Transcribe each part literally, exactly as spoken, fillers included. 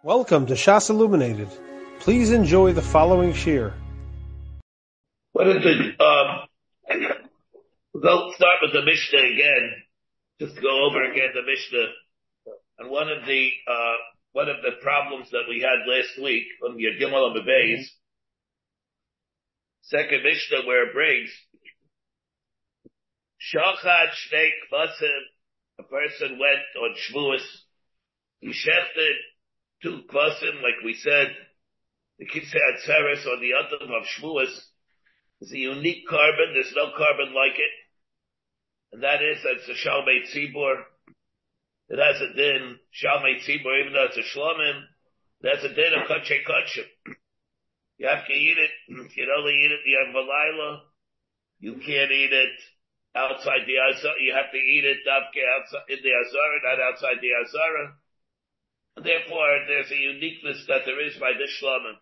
Welcome to Shas Illuminated. Please enjoy the following shir. What is it? Um, we'll start with the Mishnah again, just to go over again the Mishnah. And one of the uh, one of the problems that we had last week on the Gimel and Beis, second Mishnah, where it brings Shachat Shnei Kvasim, a person went on Shavuos, he shechted two Kvasim, like we said, the Kitzei Atzeres on the Yom of Shavuos is a unique carbon. There's no carbon like it, and that is that it's a Shalmei Tzibur. It has a din Shalmei Tzibur, even though it's a Shlomim. It has a din of Kachei Kachim. You have to eat it. You can only eat it Yom V'Layla. You can't eat it outside the Azara. You have to eat it outside in the Azara, not outside the Azara. And therefore, there's a uniqueness that there is by this Shlomim.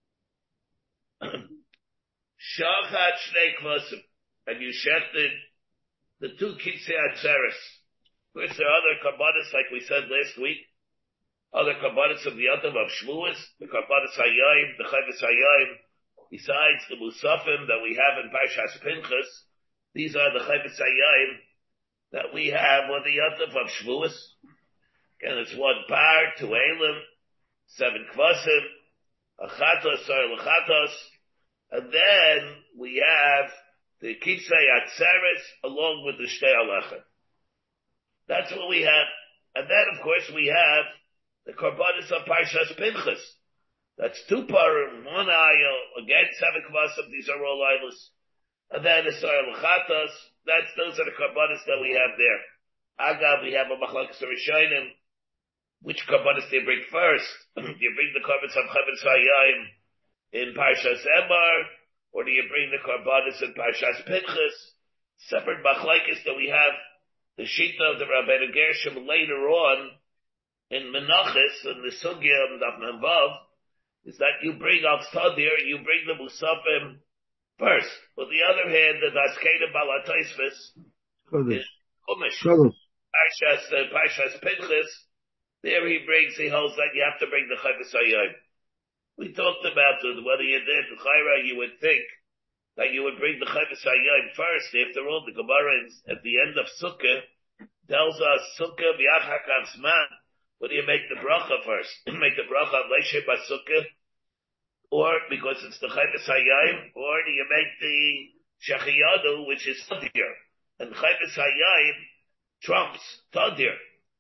Shachat Shnei Kvasim, and you shechted the two Kitzei Atzeres. Of course, there are other karbanos, like we said last week, other karbanos of the Yom of Shavuos, the karbanos Hayayim, the Chayvus Hayayim, besides the Musafim that we have in Parshas Pinchas. These are the Chayvus Hayayim that we have on the Yom of Shavuos. And it's one par, two elim, seven kvasim, a chatos or lechatos, and then we have the Kitzei Atzeres along with the Shtei Alechem. That's what we have. And then, of course, we have the Karbanis of Parshas Pinchas. That's two parim, one ayil, again, seven kvasim, these are all aylos. And then the Sar Lechatos, that's, those are the Karbanis that we have there. Agav, we have a Machlokes Rishonim. Which karbanos do you bring first? Do you bring the karbanos of Chayvus Hayayim in Parshas Emor, or do you bring the karbanos in Parshas Pinchas? Separate machlokes that we have the Shita of the Rabbeinu Gershom later on in Menachos and the Sugya and Daf Memvav is that you bring Al Tadir, you bring the Musafim first. On the other hand, the Daskeda Bala Tosfos is Chumash. Parshas uh, Parshas Pinchas. There he brings, he holds that you have to bring the Chayvus Hayayim. We talked about it, whether you did, the Chayra, you would think that you would bring the Chayvus Hayayim first. After all, the Gemara at the end of Sukkah tells us, Sukkah v'yachakav zman. What do you make the bracha first? Make the bracha Leishe Basukkah, or because it's the Chayvus Hayayim, or do you make the Shechiyadu, which is Tadir? And Chayvus Hayayim trumps Tadir.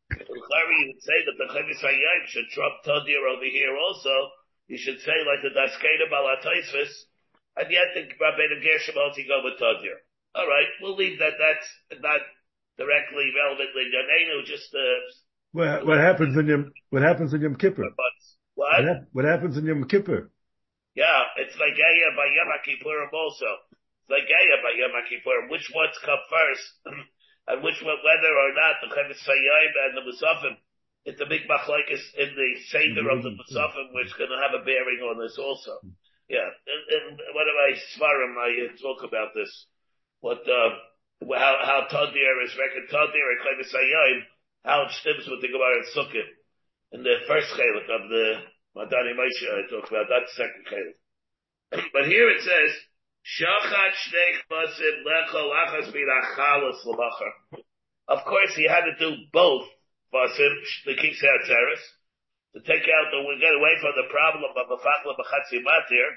You would say that the Chayvus Hayayim should trump Tadir over here also. You should say like the Daskeda Bala Tosfos, and yet the Rabbeinu Gershom also go with Tadir. Alright, we'll leave that, that's not directly relevant in Yanenu, just uh What, what happens in Yom, what happens in Yom Kippur? What? What, ha- what happens in Yom Kippur? Yeah, it's like Aya by Yom Kippurim also. It's like Aya by Yom Kippurim. Which ones come first? And which one, whether or not the Chayvus Hayayim and the Musafim, it's a big machlokes in the Seder of the Musafim, which is going to have a bearing on this also. Yeah, and, and one of my Svarim, I talk about this. What, uh, how, how Tadir is reckoned Tadir and Chayvus Hayayim, how it stems with the Gemara and Sukkah. In the first chelik of the Madani Moshe, I talk about that second chelik. But here it says, Shachat Shnei Kvasim Lecho Lachas B'Rachalos L'Machar. Of course, he had to do both Kvasim, the Kitzei Atzeres, to take out the, we get away from the problem of Mefachla B'Chatzi Matir.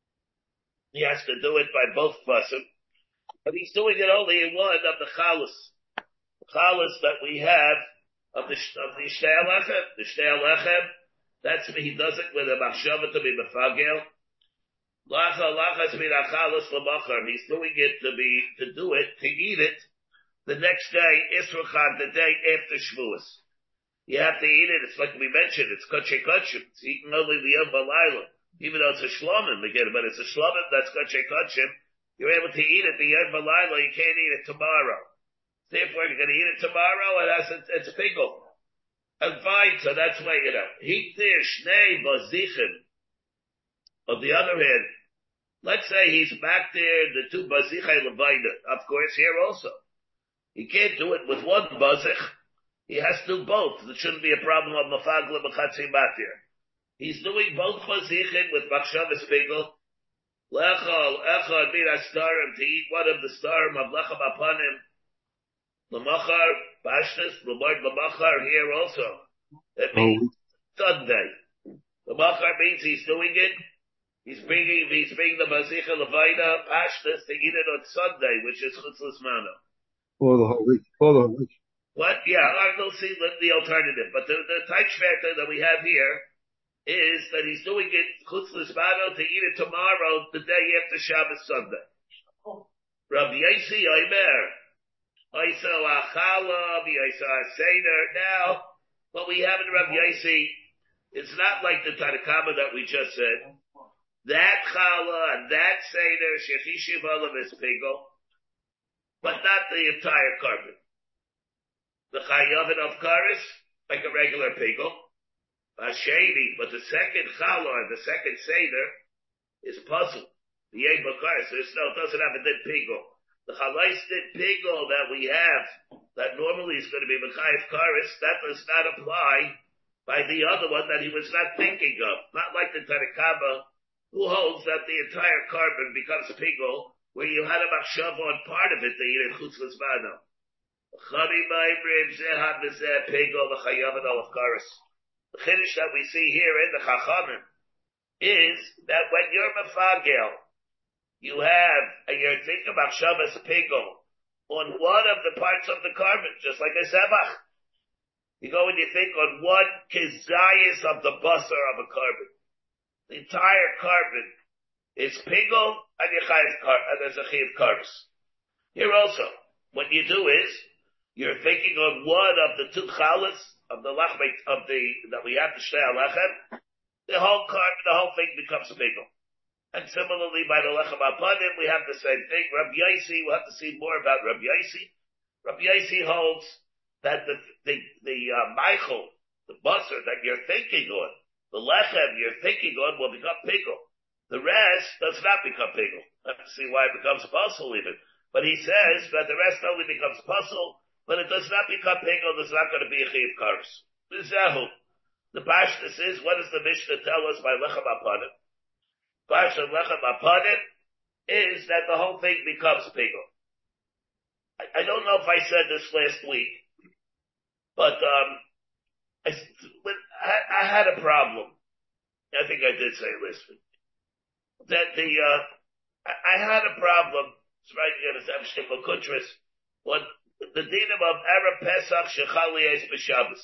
He has to do it by both Kvasim, but he's doing it only in one of the Chalos. The Chalos that we have of the, of the Shtei Alechem. The Shtei Alechem, that's, he does it with a Machshava to be Mefagel. He's doing it to be, to do it, to eat it, the next day, Israchan, the day after Shavuos. You have to eat it, it's like we mentioned, it's Kachei Kachim, it's eaten only the Yom V'Layla, even though it's a Shlomim again, but it's a Shlomim, that's Kachei Kachim, you're able to eat it the Yom V'Layla, you can't eat it tomorrow. Therefore, you're going to eat it tomorrow, and that's, it's a pickle. And fine, so that's why, you know, Heat there, Shnei Bazichin. On the other hand, let's say he's back there, the two bazichai levaina. Of course, here also. He can't do it with one bazich. He has to do both. There shouldn't be a problem of mafagla b'chatzi matir. He's doing both chazichin with Machshavas Pigel. Lechol, echad, mir starim, to eat one of the starim of lechem upon him. Lamachar, Pashtas, Lamard Lamachar here also. That means Sunday. Lamachar means he's doing it. He's bringing, he's bringing the Mazicha Levina, Pashtas, to eat it on Sunday, which is Chutzlas Mana. For the whole week. For the whole week. What? Yeah, I will see the alternative. But the, the type factor that we have here is that he's doing it Chutzlas Mana to eat it tomorrow, the day after Shabbos Sunday. Rabbi Yossi Omer. Isa Achala, Isa Seder. Now, what we have in Rabbi Yossi, it's not like the Tanakama that we just said. That Chala and that Seder, Shechishiv Olav is Pigel, but not the entire carbon. The Chayavin of Karis, like a regular Pigel. Hasheni, but the second Chala and the second Seder is puzzle. The Yed Bakaris, there's no, it doesn't have a dead Pigel. The chalaistit pigel that we have, that normally is going to be Mechayev Karis, that does not apply by the other one that he was not thinking of. Not like the Tanakama, who holds that the entire carbon becomes pigel, where you had a machshav on part of it, the Yidin Chutzlas Mano. Chari Ma'imrim Zehad V'zeh pigel, the Chayav and Olav Karis. The chiddush that we see here in the Chachamim is that when you're Mefagel, you have, and you're thinking about Shabbos Pigel on one of the parts of the carbon, just like a Zebach. You go and you think on one kizayis of the basar of a carbon. The entire carbon is Pigel and and there's a Chayiv Karis. Here also, what you do is, you're thinking on one of the two chalas of the lachmet, of the, that we have to Shnei Alechem, the whole carbon, the whole thing becomes Pigel. And similarly, by the Lechem Apanim, we have the same thing. Rabbi Yossi, we'll have to see more about Rabbi Yossi. Rabbi Yossi holds that the, the, the, uh, Michael, the basar that you're thinking on, the Lechem you're thinking on will become Pigel. The rest does not become Pigel. Let's see why it becomes puzzle even. But he says that the rest only becomes puzzle, but it does not become Pigel, there's not going to be a Chayiv Karis. Bizahu. The Pashtus is, what does the Mishnah tell us by Lechem Apanim? Parshat Lechem Apanim is that the whole thing becomes Pigel. I, I don't know if I said this last week, but um, I, I, I had a problem. I think I did say it last week. That the uh, I, I had a problem. It's right here. It's Amshtikol Kutris. When the dinim of Erev Pesach Shechal Lies B'Shabbos.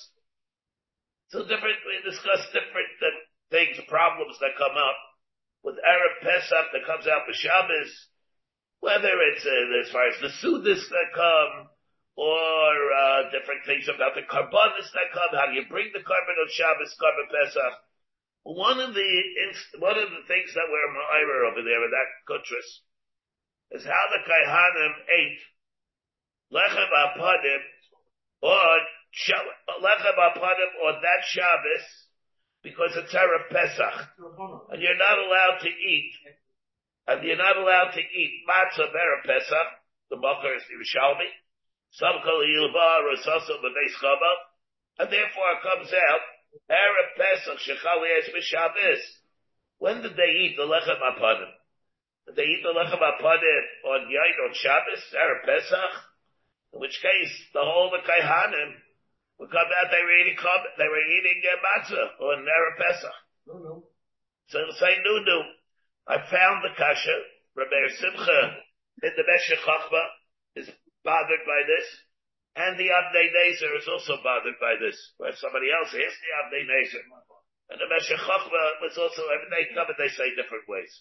So different. We discuss different uh, things, problems that come up with Erev Pesach that comes out for Shabbos, whether it's uh, as far as the Sudas that come, or uh, different things about the Karbanis that come, how do you bring the carbon of Shabbos, carbon Pesach. One of the one of the things that we're ma'arer over there in that Kutris is how the Kaihanim ate Lechem Apanim on Lechem Apanim on that Shabbos, because it's Erev Pesach, and you're not allowed to eat, and you're not allowed to eat matzah Erev Pesach. The Makar is Yerushalmi, some call it Yilba or Sasa B'Beis Chama, and therefore it comes out Erev Pesach Shechal Lies B'Shabbos. When did they eat the Lechem Apanim? Did they eat the Lechem Apanim on Yain on Shabbos, Erev Pesach? In which case, the whole the Kaihanim we come out, they were eating, they were eating uh, matzah on Erev Pesach. No, no. So they say, no, no. I found the kasha, Rabbi Simcha, in the Meshech Chochma, is bothered by this, and the Avnei Nezer is also bothered by this. Where somebody else is the Avnei Nezer. And the Meshech Chochma was also, I mean, they come and they say different ways.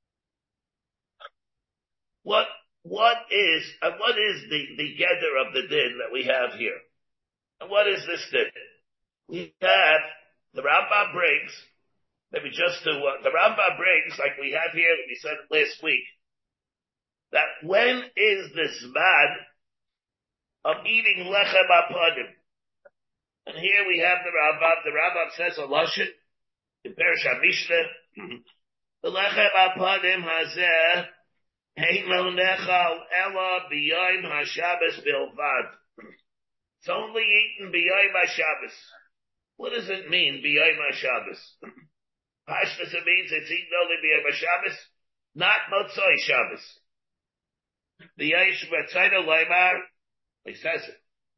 What, what is, and what is the, the gather of the din that we have here? And what is this din? We have, the Rambam brings, maybe just to, uh, the Rambam brings, like we have here, we said it last week, that when is this man of eating Lechem Apanim? And here we have the Rambam, the Rambam says a Lashon, in Perush HaMishnah, the Lechem Apanim hazeh, hein lo nechal ela b'yoyim HaShabbos bilvad. It's only eaten b'yoyim HaShabbos. What does it mean, b'yoyim HaShabbos? Pashtus, it means it's eaten only b'yom Shabbos, not Motzoi Shabbos. The Yesh B'Tzayna Leimar, he says it.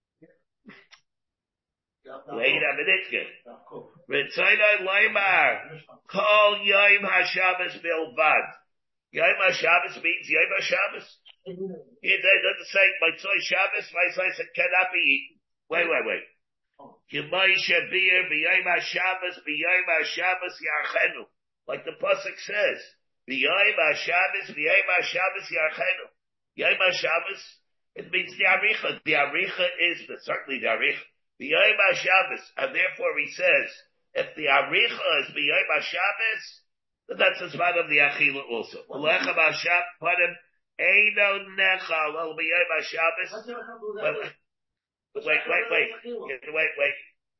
Wait a minute. B'Tzayna Leimar, Kol Yom HaShabbos Bilvad. Yom HaShabbos means Yom HaShabbos. It doesn't say Motzoi Shabbos, Motzoi it cannot be eaten. Wait, wait, wait. Like the pasuk says, B'yom HaShabbos, B'yom HaShabbos Yarchenu. Yom HaShabbos, it means the Aricha. The Aricha is the, certainly the Aricha. B'yom HaShabbos, and therefore he says, if the Aricha is B'yom HaShabbos, then that's the spot of the Achila also. Lechem HaShabbos, Padim, Eino Nechal, El B'yom HaShabbos. Wait, wait, wait, wait, wait.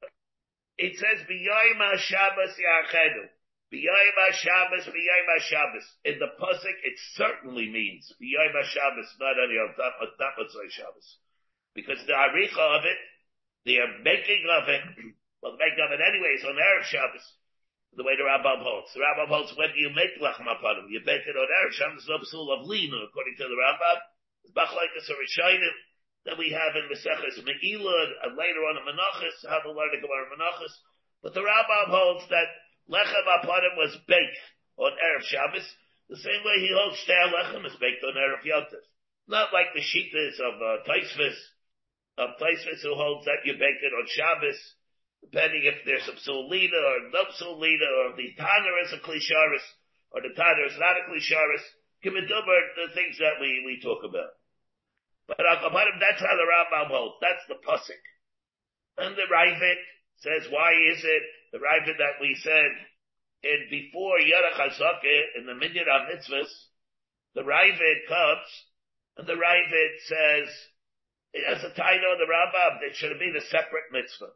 It says, B'yom HaShabbos Yarchenu. B'yom HaShabbos, B'yom HaShabbos. In the pasuk, it certainly means B'yom HaShabbos, not any of that, but not Motzei Shabbos. Because the Aricha of it, the making of it, well, the making of it anyways on Erev Shabbos, the way the Rambam holds. The Rambam holds when you make Lechem HaPanim, you bake it on Erev Shabbos, no psul of lina, according to the Rambam. It's Bachlaikas or Rishayim that we have in Meseches Megillah, and later on in Menachos, how to learn the Gemara in Menachos. But the Rambam holds that Lechem HaPanim was baked on Erev Shabbos, the same way he holds Shtei Lechem is baked on Erev Yom Tov. Not like the Shitas of uh, Taisvis, of Taisvis who holds that you bake it on Shabbos, depending if there's some psul lina or no psul lina, or the Tanner is a Klisharis, or the Tanner is not a Klisharis. Kimeduber, the things that we, we talk about. But Al-Kapanim, that's how the Rambam holds. That's the pasuk. And the Ravid says, why is it the Ravid that we said in before Yarach HaZakeh in the Minyan HaMitzvahs, the Ravid comes, and the Ravid says, it has a title of the Rambam, it should have been a separate mitzvah.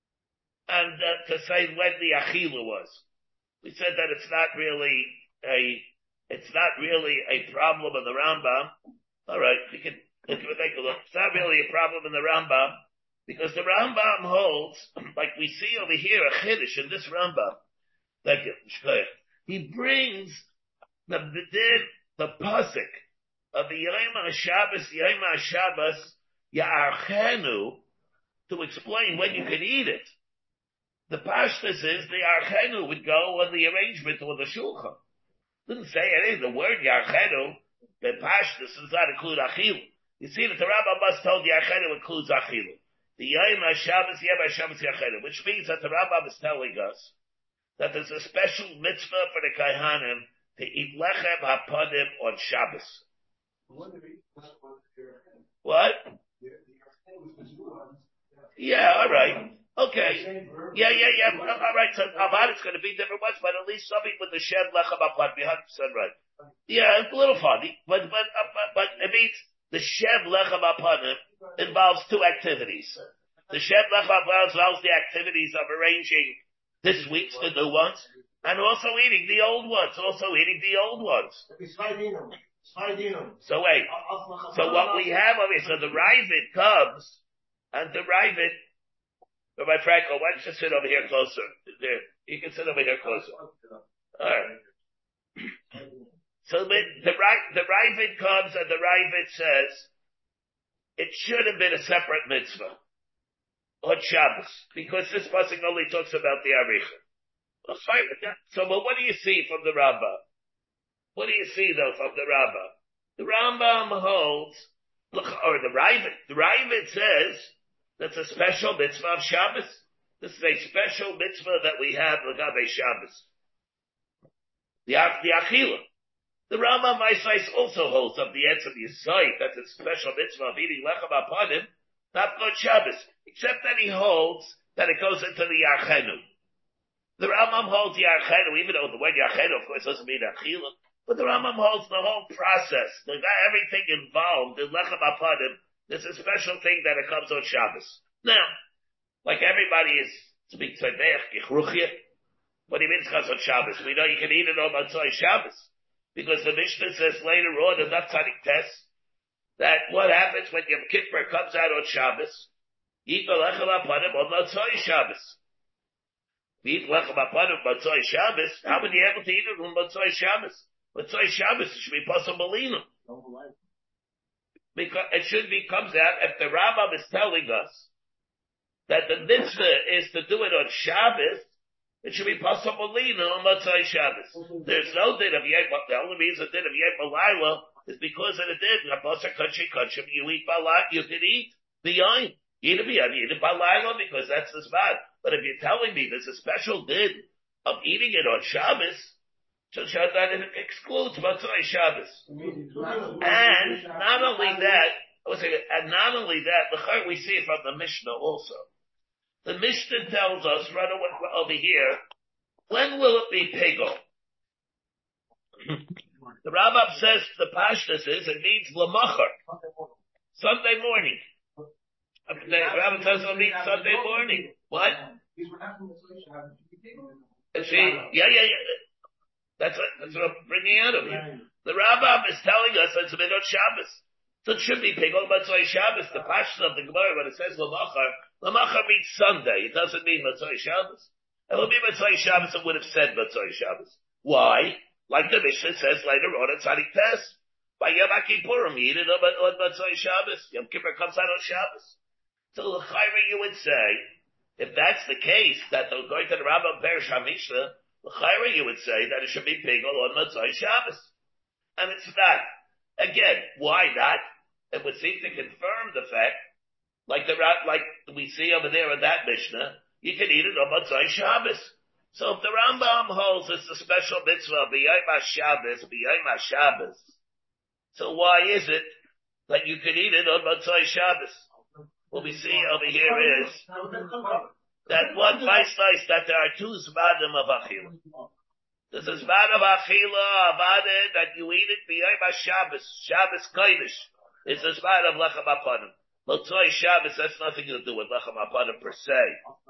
And uh, to say when the Achila was. We said that it's not really a, it's not really a problem in the Rambam. Alright, we can, we can take a look. It's not really a problem in the Rambam, because the Rambam holds, like we see over here, a Chiddush in this Rambam. Thank you, he brings the, the, the pasuk of the Yom HaShabbos, Yom HaShabbos, Ya'archenu, to explain when you can eat it. The pashtus is the Yarchenu would go on the arrangement or the shulchan. Didn't say anything. The word Yarchenu, the pashtus does not include Achilu. You see that the Rambam must told Yarchenu includes Achilu. The Yom HaShabbos, Yom HaShabbos Yarchenu, which means that the Rambam is telling us that there's a special mitzvah for the Kaihanim to eat Lechem HaPanim on Shabbos. What? Yeah, all right. Okay. Yeah, yeah, yeah. All right. So Avad, it's going to be different ones, but at least something with the Shem Lechem HaPanim, one hundred percent right. Yeah, it's a little funny, but but uh, but, but it means the Shem Lechem HaPanim involves two activities. The Shem Lechem HaPanim involves the activities of arranging this week's the new ones, and also eating the old ones. Also eating the old ones. So wait. So what we have over here, so the Ravid comes, and the Ravid, Rabbi Franco, why don't you sit over here closer? There. You can sit over here closer. Alright. So the, the, the Ravid comes, and the Ravid says, it should have been a separate mitzvah on Shabbos, because this pasuk only talks about the Aricha. Well, fine with that. So, but what do you see from the Rambam? What do you see though from the Rambam? The Rambam holds, look, or the Ravid, the Ravid says that's a special mitzvah of Shabbos. This is a special mitzvah that we have L'Gabe Shabbos. The, the Achila. The Rambam Maisais also holds of the Etz of Yisai, that's a special mitzvah of eating Lechem HaPanim, not on Shabbos, except that he holds that it goes into the Yarchenu. The Rambam holds Yarchenu, even though the word Yarchenu, of course, doesn't mean Achila. But the Rambam holds the whole process, the, everything involved in Lechem HaPanim. There's a special thing that it comes on Shabbos. Now, like everybody is speak Tzedech, Gichruchya, what he means comes on Shabbos. We know you can eat it on Motzei Shabbos, because the Mishnah says later on in that Tzadik test that what happens when Yom Kippur comes out on Shabbos, eat the Lechem HaPanim on Motzei Shabbos. We eat lechem apanim Matzoi Shabbos. How would you able to eat it on Matzoi Shabbos? Matzoi Shabbos, it should be possible lino. Because it should be, comes out, if the Rambam is telling us that the mitzvah is to do it on Shabbos, it should be possible lino on Matzoi Shabbos. There's no din of Yom, the only reason din of Yom Malayla is because of the din. Rabosar country country, you eat balayla, you can eat the yain. You eat it b'yam, you eat it balayla because that's the spot. But if you're telling me there's a special din of eating it on Shabbos, so that it excludes Matzoi Shabbos. And not only that, I was saying, and not only that, the we see it from the Mishnah also. The Mishnah tells us right over here, when will it be pigel? The Rambam says the Pashtus is it means lamachar, Sunday morning. The Rambam says it means Sunday morning. What? See, yeah, yeah, yeah. That's what, that's what I'm bringing out of here. The Rambam is telling us it's a bit on Shabbos. So it should be pigol Matzoi Shabbos. The Pashtus of the Gemara, when it says lamachar, lamachar means Sunday. It doesn't mean Matzoi Shabbos. If it would be Matzoi Shabbos, it would have said Matzoi Shabbos. Why? Like the Mishnah says later on in Tzadik Tes. By Yom Kippurim, you eat it on, on Matzoi Shabbos. Yom Kippur comes out on Shabbos. So the Chayra, you would say, if that's the case, that they're going to the Rambam Perish HaMishnah, the Chayra, you would say that it should be pigol on Matzoi Shabbos. And it's not. Again, why not? It would seem to confirm the fact, like the like we see over there in that Mishnah, you can eat it on Matzoi Shabbos. So if the Rambam holds it's a special mitzvah, b'yom HaShabbos, b'yom HaShabbos, so why is it that you can eat it on Matzoi Shabbos? What we see over here is that one mice that there are two zmanim of achila. There's a zman of achila, avada, that you eat it b'yom HaShabbos, Shabbos Kodesh. It's a zman of lechem apanim. Matzoi Shabbos has nothing to do with lechem apanim per se.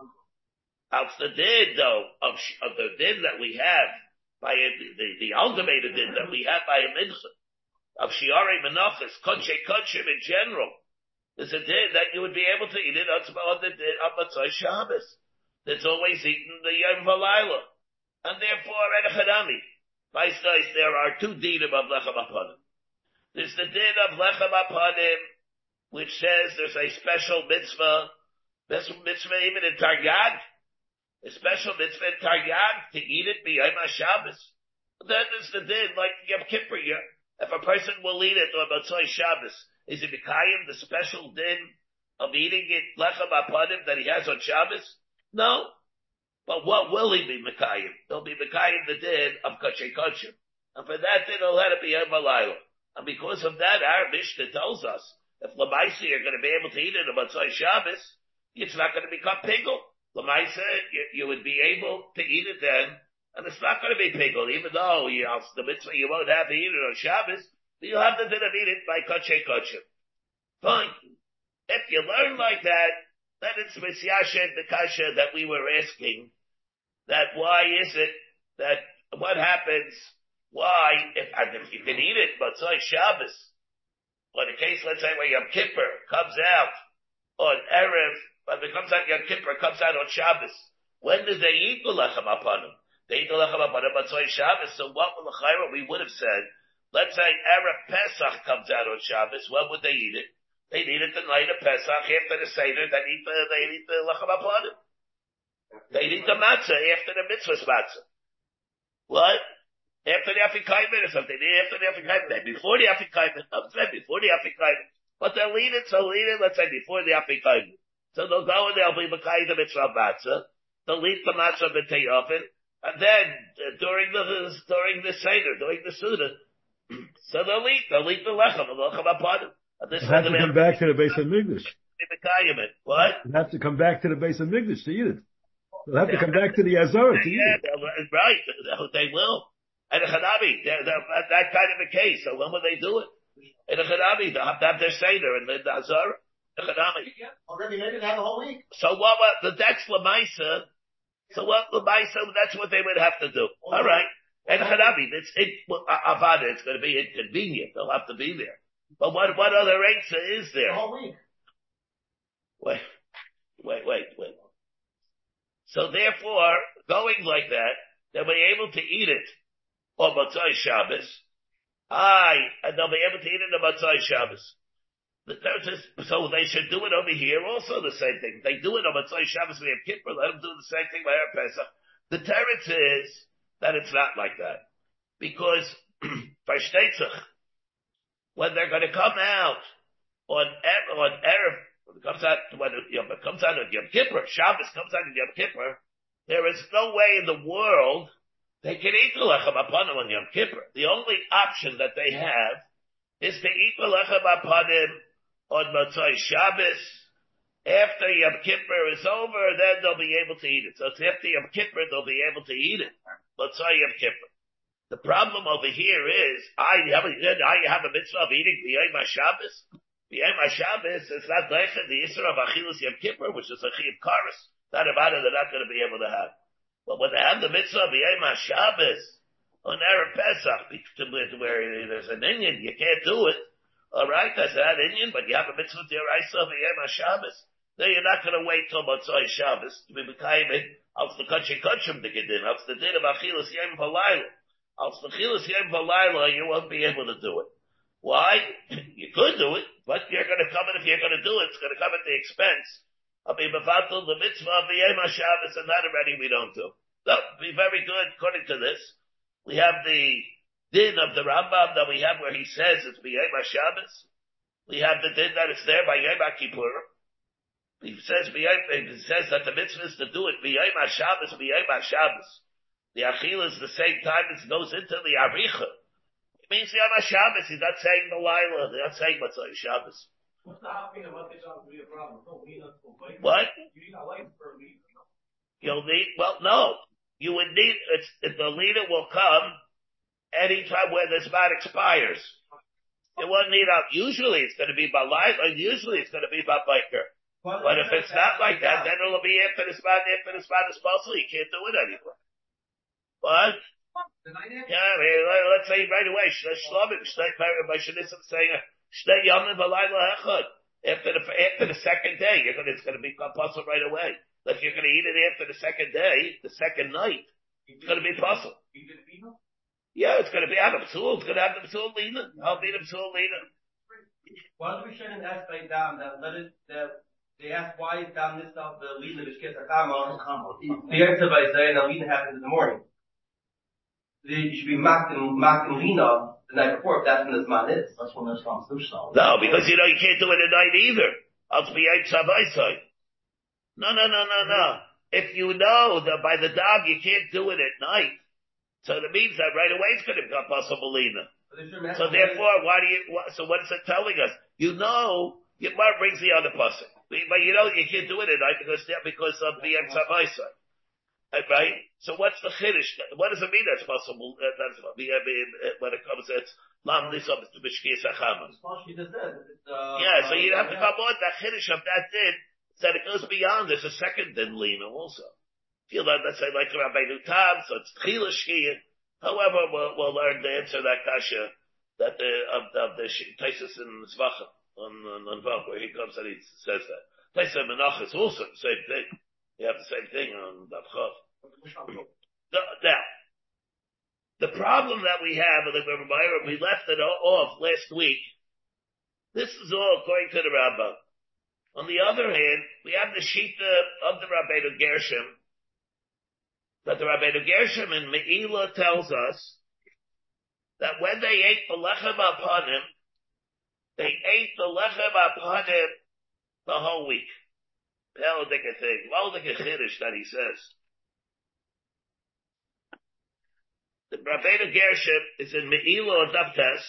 It's the din though of, of the din that we have by a, the the ultimate din that we have by a mincha of shiarei menachos, kodshe kodshim in general. There's a din that you would be able to eat it on the din of Matzoi Shabbos. That's always eaten the Yom Valayla. And therefore, at a Chadami, there are two dinim of Lechem Apanim. There's the din of Lechem Apanim, which says there's a special mitzvah, mitzvah even in Taryag, a special mitzvah in Taryag to eat it b'yom HaShabbos. Then there's the din, like Yom Kippur, if a person will eat it on Matzoi Shabbos, is it Mekayim, the special din of eating it, Lechem Apanim, that he has on Shabbos? No. But what will he be Mekayim? He'll be Mekayim the din of Kodshe Kodshim. And for that din, he'll let it be Yom Malayla. And because of that, our Mishnah tells us, if Lamaisi are going to be able to eat it on Matzoi Shabbos, it's not going to become pigul. Lamaisi, you, you would be able to eat it then, and it's not going to be pigul, even though you know, the mitzvah you won't have to eat it on Shabbos, but you'll have the din of eat it by Kodshe Kodshim. Fine. If you learn like that, then it's Misyashed the Kasha that we were asking, that why is it that, what happens, why, if, and if you can eat it, Matzoi Shabbos, or the case, let's say, where Yom Kippur comes out on Erev, but it comes out Yom Kippur, comes out on Shabbos, when did they eat the Lechem Apanim? They eat the Lechem Apanim Matzoi Shabbos, so what will the Chayra, we would have said, let's say Erev Pesach comes out on Shabbos, when would they eat it? They eat it the night of Pesach, after the Seder, they eat the, they eat the Lechem Apanim. They eat the matzah after the mitzvah's matzah. What? After the Afikaimen or something. After the Afikaimen. Before the Afikaimen. No, before the Afikaimen. But they'll eat it, so they'll eat it, let's say, before the Afikaimen. So they'll go and they'll be Makai the mitzvah matzah. They'll eat the matzah b'teyofen. And then, uh, during the, during the Seder, during the Suda, so they'll eat, they'll eat the Lechem, the Lechem Apanim. And this you have to come back to the base of Migdash. What? You have to come back to the base of Migdash to eat it. They'll have to come back to the Azara to eat yeah, it. Right, they will. And the Chadabi, that kind of a case, so when will they do it? In the Chadabi, they'll have to have their Seder and the Azara. The Chadabi. Already made it out the whole week. So what, what, that's Lamaisa. So what Lamaisa, that's what they would have to do. All right. And Chadabi, it's, it, Avada, it's going to be inconvenient. They'll have to be there. But what, what other answer is there? The whole week. Wait, wait, wait, wait. So therefore, going like that, they'll be able to eat it on Motzai Shabbos. Aye, and they'll be able to eat it on Motzai Shabbos. So they should do it over here also the same thing. They do it on Motzai Shabbos, we have Kippur, let them do the same thing by Erev Pesach. The teretz is that it's not like that. Because, when they're going to come out on, on Erev, when it comes out, when it, you know, it comes out of Yom Kippur, Shabbos comes out of Yom Kippur, there is no way in the world they can eat the lechem apanim on Yom Kippur. The only option that they have is to eat the lechem apanim on Motzai Shabbos. After Yom Kippur is over, then they'll be able to eat it. So after Yom Kippur, they'll be able to eat it. Motzai Yom Kippur. The problem over here is, I have a, I have a mitzvah of eating B'yom HaShabbos. B'yom HaShabbos is not like the Yisra of Achilus Yom Kippur, which is a Chiyuv Karas. Not about it, they're not going to be able to have. But when they have the mitzvah of B'yom HaShabbos on Erev Pesach, where there's an Inyan, you can't do it. Alright, that's not Inyan, but you have a mitzvah to your Isa of B'yom HaShabbos. Then you're not going to wait till Motzai Shabbos to be B'kayim, als the Kachim Kachim to get in, als the din of Achilus Yom V'layla. Als the Achilus Yom V'layla, you won't be able to do it. Why? You could do it, but you're going to come in, if you're going to do it, it's going to come at the expense of being Mevatel the mitzvah of the Yom HaShabbos, and that already we don't do. So, be very good, according to this. We have the din of the Rambam that we have where he says it's B'yom HaShabbos. We have the din that it's there by Yom HaKippur. He says, he says that the mitzvah is to do it B'yom HaShabbos, B'yom HaShabbos. The Achil is the same time it goes into the Aricha. It means Yom HaShabbos. He's not saying the Laila. He's not saying Motzai Shabbos. What? You'll need, well, no. You would need, it's, the leader will come anytime where the Zman expires. It won't need out. Usually it's going to be by life, and usually it's going to be by biker. But if it's not like that, then it'll be after the Zman, after the Zman is possible. You can't do it anymore. What? Yeah, I mean, let's say right away, Shlovim, by Shanisim saying, Shnei Yomim V'Layla Echad. After the, after the second day, you're gonna, it's gonna be possible right away. Like you're gonna eat it after the second day, the second night, it's gonna be possible. Yeah, it's gonna be out of Psul, it's gonna have the Psul Lina. I'll be the Psul Lina. Why do we shouldn't ask by Dam that let it, that they ask why is Dam this stuff, the Lina, the Shkes HaKama, the answer by saying that Lina happens in the morning. You should be Makim, Makim Lina the night before, if that's when the Zman is. That's when there's constitutional. No, because you know, you can't do it at night either. I'll be outside my side. No, no, no, no, no. If you know that by the dog you can't do it at night, so that means that right away it's going to become possible Lina. So therefore, why do you, so what is it telling us? You know, Yemar brings the other pasuk. But you know, you can't do it at night because, because of the outside my side. Right? So what's the chiddush? What does it mean that's possible? Uh, that's when it comes to lam nisam to b'shkiyas hachama. Yeah, so you have to come on that chiddush of that din that it goes beyond. There's a second din lina also. Feel that let's say like Rabbeinu Tam, so it's tchila shkiyah. However, we'll, we'll learn to answer that kasha that the of, of the Taisus in Tzvacha on on, on Vav, where he comes and he says that. Taisus Menachos also the same thing. You have the same thing on Davchav. Now, the problem that we have with the Rambam, we left it off last week. This is all according to the Rambam. On the other hand, we have the Shita of the Rabbeinu Gershom, that the Rabbeinu Gershom in Me'ilah tells us that when they ate the Lechem Apanim, they ate the Lechem Apanim the whole week. Hell, they can think. Well, they can chiddush that he says. The Rabbeinu Gershom is in Me'ilah or Daftes.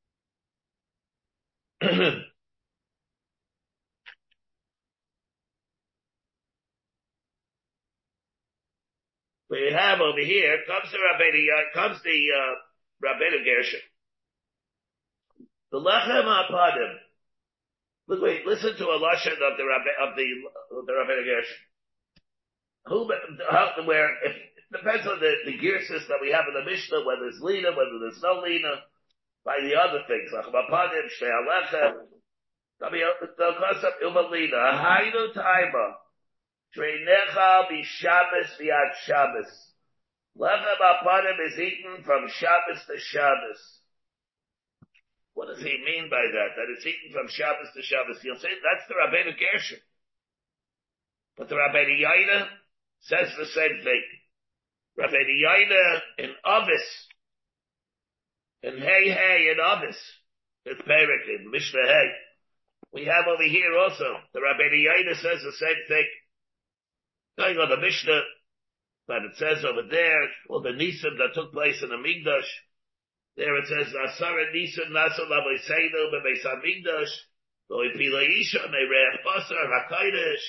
We have over here comes the Rabbeinu, uh, comes the uh, Rabbeinu Gershom. The Lechem Apadim. Look, wait, listen to a lashon of the Rabbe, of the, of the Rabbeinu Gershom. Who, how, where, if, it depends on the, the gear system that we have in the Mishnah, whether it's Lina, whether there's no Lina, by the other things, like Mapadim, Shnei Alechem, the concept of Lina, Hainu Taima, Treinechal be Shabbos v'ad Shabbos. Lechem apanim is eaten from Shabbos to Shabbos. What does he mean by that? That it's eaten from Shabbos to Shabbos. You'll say that's the Rabbeinu Gershon. But the Rabbeinu Yaina says the same thing. Rabbeinu Yaina in Avis, in Hey Hey in Avis, it's Perek in Mishnah Hey. We have over here also, the Rabbeinu Yaina says the same thing. Going on the Mishnah, but it says over there, all the Nisan that took place in the Migdash, there it says, Asara Nisan Nasa Lavoseinu Bebeis HaMigdash, Loi Pila Isha, Meirech Basar, HaKadosh,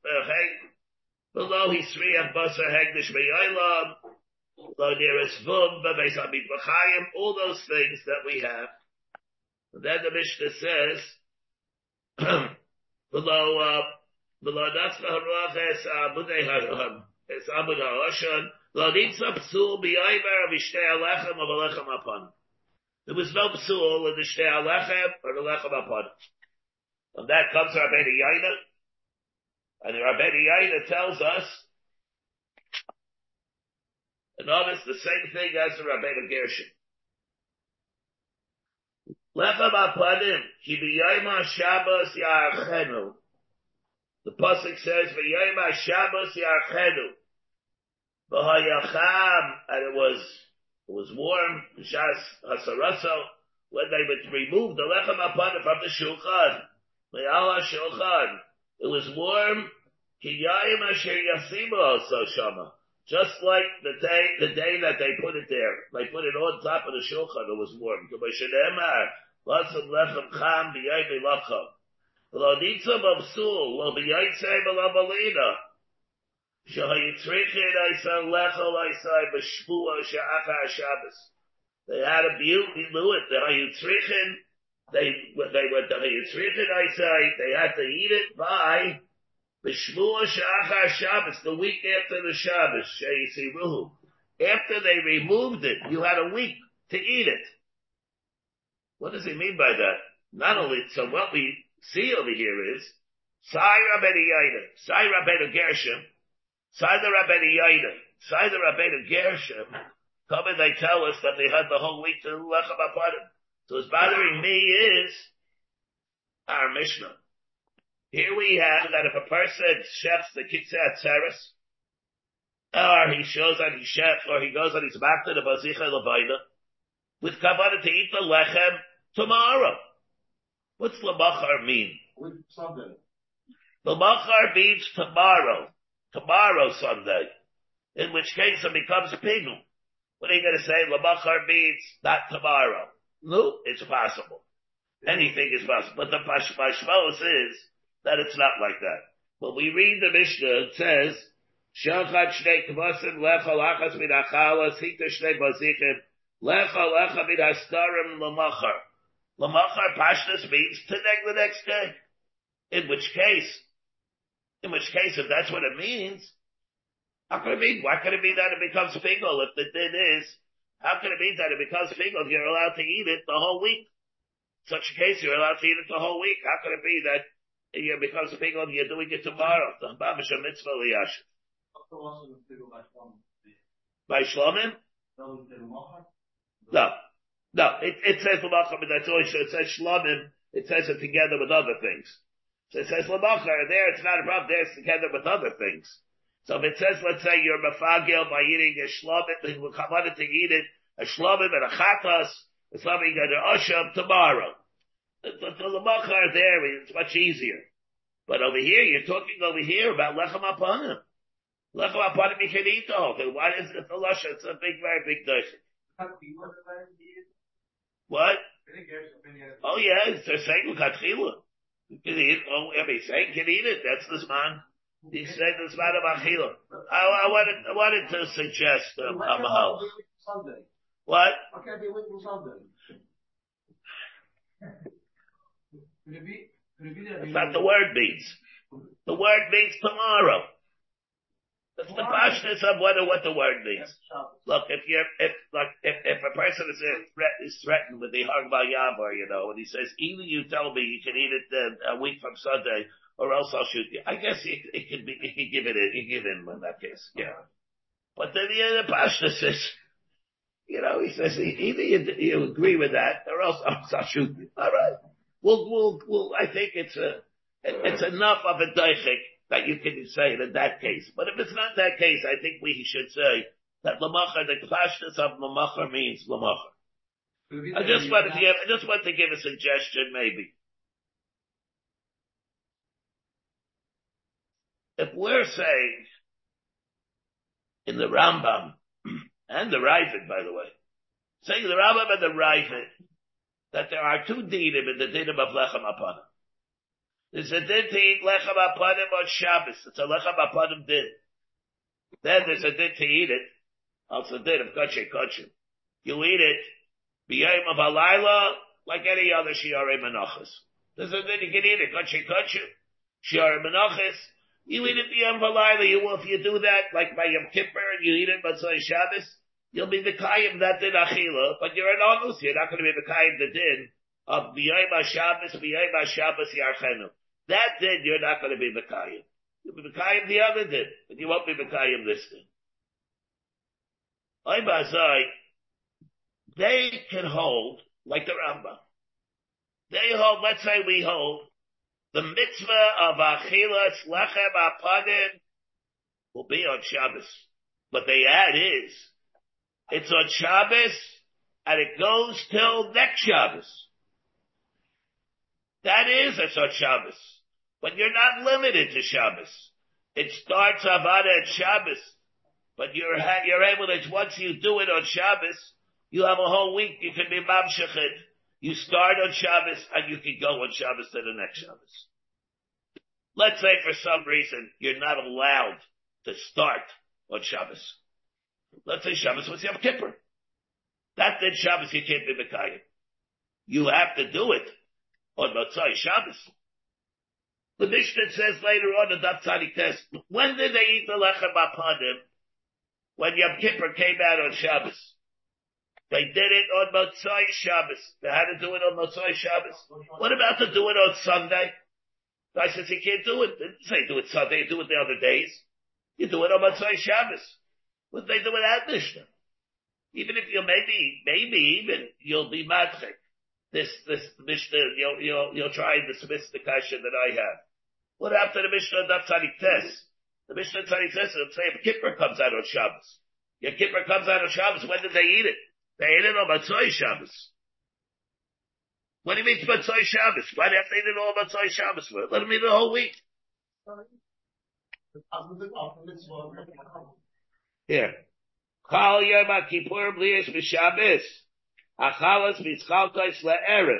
Below Hisriach Basar Hegdish Be'aylam, Lo Neres Vum, Bebeis HaMitbachayim, all those things that we have. And then the Mishnah says, below, uh, below Nasla Haruach es Amudei Haram, es Amud HaOshan, Lo Nitza Psul B'yaymer V'shtei Alechem of Alechem Upon. There was no Psul in the Shtei Alechem or the Alechem Upon. And that comes from Rabbeinu Yaina. And the Rabbeinu Yaina tells us, and notice the same thing as the Rabbeinu Gershon. Lechem Apanim, Ki B'yayma Shabbos Yarchenu. The pasuk says, "V'yayma Shabbos Yarchenu." V'hayacham, and it was it was warm. Shas Hasaraso, when they would remove the lechem apanim from the shulchan, me'al shulchan, it was warm. Ki yayim asher yasimu also shama. Just like the day the day that they put it there, they put it on top of the shulchan. It was warm. K'b'shenemar latzim lechem cham b'yayim lacham. Lo nitzam absul lo b'yayitzay b'labalina. They had a beauty, knew it. The Hayutrichin, they, they went to Hayutrichin, I say, they had to eat it by B'Shmua Sha'achar Shabbos, the week after the Shabbos, She'yisiruhu. After they removed it, you had a week to eat it. What does he mean by that? Not only, so what we see over here is, Sai Rabbeinu Yaina, Sai Rabbeinu Gershon, Sai the Rabbeinu Yaina, Sai the Rabbeinu Gershon, come and they tell us that they had the whole week to Lechem Apanim. So what's bothering me is our Mishnah. Here we have that if a person chefs the Kitzei Atzeres, or he shows that he chefs, or he goes and he's back to the Bazicha Levaina, with kavanah to eat the lechem tomorrow. What's Lamachar mean? Sunday. Lamachar means tomorrow. Tomorrow Sunday. In which case it becomes pigul. What are you going to say? Lamachar means not tomorrow. No, it's possible. Anything is possible. But the Pashmos is that it's not like that. When we read the Mishnah, it says, Shalchat shnei kvasim lechal achas min achalas hita shnei bazichim lechal lecha min hastarim lamachar. Lamachar pashtas means to the next day. In which case, in which case, if that's what it means, how can it mean? Why can it mean that it becomes figul? If the din is, how can it mean that it becomes figul if you're allowed to eat it the whole week? In such a case, you're allowed to eat it the whole week. How can it be that it becomes figul and you're doing it tomorrow? The Habamish mitzvah liyash. By Shlomim? No. No. It, it says Lamachar, but that's always, it says Shlomim, it says it together with other things. So it says Lamachar, there it's not a problem, there it's together with other things. So if it says, let's say you're mafagil by eating a Shlomim, we wanted to eat it, a Shlomim and a Chatas, it's something you got an Osham tomorrow. The, the, the Lamachar there, it's much easier. But over here, you're talking over here about Lechem Apanim. Lechem Apanim you can eat the whole thing. Why is it the Lusha? It's a big, very big dish. What? Oh yeah, they're saying L'Katchila. You can eat, oh, I mean, saying can eat it. That's the Zman. He said the Zman of Achila. I, I wanted, I wanted to suggest, um, a Mahal. What? How can I be waiting Sunday? That's not the word means. The word means tomorrow. That's the pashtus of what, what the word means. Look, if you're, if, like, if, if a person is, is threatened with the Hag Yavar, you know, and he says, either you tell me you can eat it uh, a week from Sunday, or else I'll shoot you. I guess it, it could be, it could give it, it could give in in that case, yeah. But then the, the Pashta says, you know, he says, either you, you agree with that, or else I'll, I'll shoot you. All right. We'll, we'll, we'll, I think it's a, it's enough of a daichik that you can say it in that case. But if it's not that case, I think we should say that Lamacher, the Pashtas of Lamacher means Lamacher. I just wanted to give, I just wanted to give a suggestion, maybe. If we're saying in the Rambam and the Ravid, by the way, saying the Rambam and the Ravid that there are two dinim in the dinim of Lechem Apanim. There's a din to eat Lechem Apanim on Shabbos. It's a Lechem Apanim din. Then there's a din to eat it. Also din of Kachay Kachim. You eat it B'yayim of Halayla like any other Shiarei Menachos. There's a din you can eat it Kachay Kachim. Shiarei Menachos. You eat it B'yayim of Halayla. You, if you do that like by Yom Kippur and you eat it Matzai Shabbos, you'll be Mekayim that din Achila, but you're an Onus. You're not going to be Mekayim the din of B'yayim HaShabbos, B'yayim HaShabbos Yarchenu. That din you're not going to be Mekayim. You'll be Mekayim the other din, but you won't be Mekayim this din. Oy Bazai, they can hold, like the Rambam. They hold, let's say we hold, the mitzvah of Achilas Lechem Apanim will be on Shabbos. What they add is, it's on Shabbos, and it goes till next Shabbos. That is, it's on Shabbos. But you're not limited to Shabbos. It starts Avada at Shabbos. But you're, you're able to, once you do it on Shabbos, you have a whole week, you can be Mamshechit. You start on Shabbos, and you can go on Shabbos to the next Shabbos. Let's say for some reason, you're not allowed to start on Shabbos. Let's say Shabbos was Yom Kippur. That then Shabbos you can't be Mekayim. You have to do it on Motzai Shabbos. The Mishnah says later on in Daf Tzadik Tes, when did they eat the Lechem Apanim? When Yom Kippur came out on Shabbos. They did it on Motzai Shabbos. They had to do it on Motzai Shabbos. What about to do it on Sunday? I said, you can't do it. They didn't say do it Sunday, you do it the other days. You do it on Motzai Shabbos. What they do without Mishnah? Even if you maybe, maybe even you'll be matchik. This, this Mishnah, you'll, you'll, you'll try and dismiss the kasha that I have. What after the Mishnah Daf Tzadik Tes? The Mishnah Tzadik Tes will say if Kippur comes out on Shabbos. Your Kippur comes out on Shabbos, when did they eat it? They ate it on Motzai Shabbos. What do you mean Motzai Shabbos? Why do you have to eat it all Motzai Shabbos for? Let them eat it the whole week. Here. Chal Yom HaKippur Blias B'Shabbos. Achalas Mitzchalkos LeErev.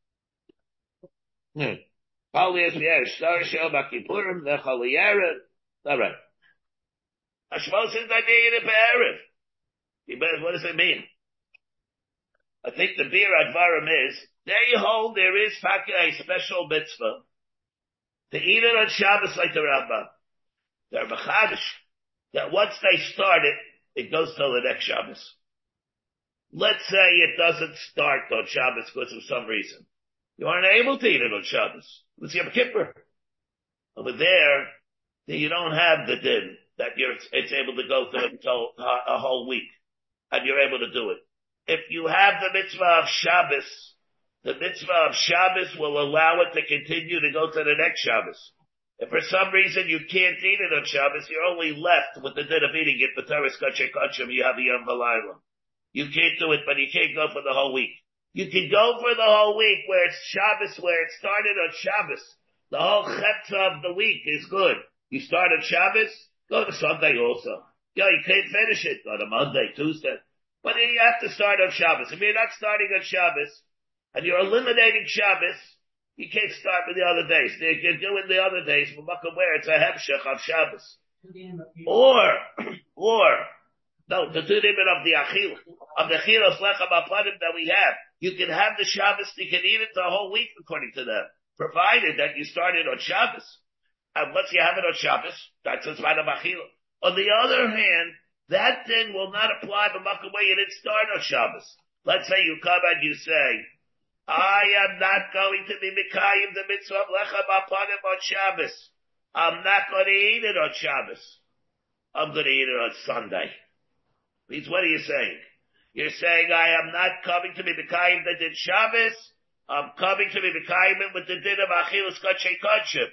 Hmm. Chal Blias B'Erev. Shtar Yom HaKippurim Lechal LeErev. All right. Hashmos says that they eat it B'Erev. What does it mean? I think the beer advarim is, they hold there is a special mitzvah to eat it on Shabbos like the Rambam. They're machadish. That once they start it, it goes till the next Shabbos. Let's say it doesn't start on Shabbos because of some reason. You aren't able to eat it on Shabbos. It's Yom Kippur. Over there, you don't have the din that you're, it's able to go through until a whole week. And you're able to do it. If you have the mitzvah of Shabbos, the mitzvah of Shabbos will allow it to continue to go to the next Shabbos. If for some reason you can't eat it on Shabbos, you're only left with the din of eating it, B'Teres Kachay Kachim, you have a Yom V'Layla. You can't do it, but you can't go for the whole week. You can go for the whole week where it's Shabbos, where it started on Shabbos. The whole chetza of the week is good. You start on Shabbos, go to Sunday also. Yeah, you can't finish it on a Monday, Tuesday. But you have to start on Shabbos. If you're not starting on Shabbos, and you're eliminating Shabbos, you can't start with the other days. You're doing the other days, where it's a hemshech of Shabbos. Or, or, no, the two different of the achil, of the chilos lechem apanim that we have. You can have the Shabbos, you can eat it the whole week according to them, provided that you started on Shabbos. And once you have it on Shabbos, that's a zman of achil. On the other hand, that then will not apply the makom where you didn't start on Shabbos. Let's say you come and you say, I am not going to be Mikayim the mitzvah of Lechem Apanim on Shabbos. I'm not going to eat it on Shabbos. I'm going to eat it on Sunday. Means, what are you saying? You're saying I am not coming to be Mikayim the din Shabbos. I'm coming to be Mikayim with the din of Achilas Kachei Kodshim.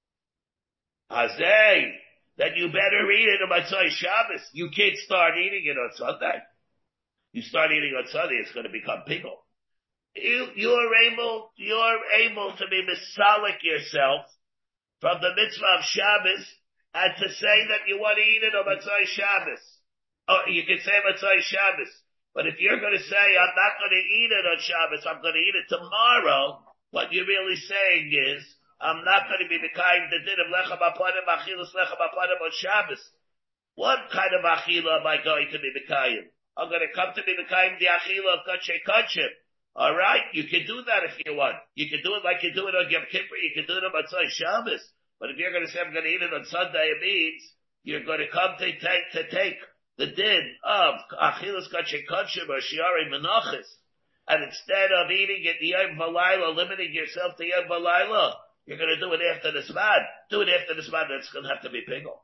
Azay, then you better eat it on Motzei Shabbos. You can't start eating it on Sunday. You start eating on Sunday, it's going to become pickle. You, you're able, you're able to be misalik yourself from the mitzvah of Shabbos and to say that you want to eat it on Motzei Shabbos. Oh, you can say Motzei Shabbos. But if you're going to say, I'm not going to eat it on Shabbos, I'm going to eat it tomorrow, what you're really saying is, I'm not going to be Mikayim the din of Lechem Apanim, Achilas Lechem Apanim on Shabbos. What kind of Achila am I going to be Mikayim? I'm going to come to be Mikayim the Achila of Kachei Kodshim. Alright, you can do that if you want. You can do it like you do it on Yom Kippur, you can do it on Motzei Shabbos. But if you're going to say, I'm going to eat it on Sunday, it means you're going to come to take, to take the din of Achilas Kachei Kodshim or Shiarei Menachos. And instead of eating it Yom V'Layla, limiting yourself to Yom V'Layla, you're going to do it after the Zman. Do it after the Zman, that's going to have to be Pigel.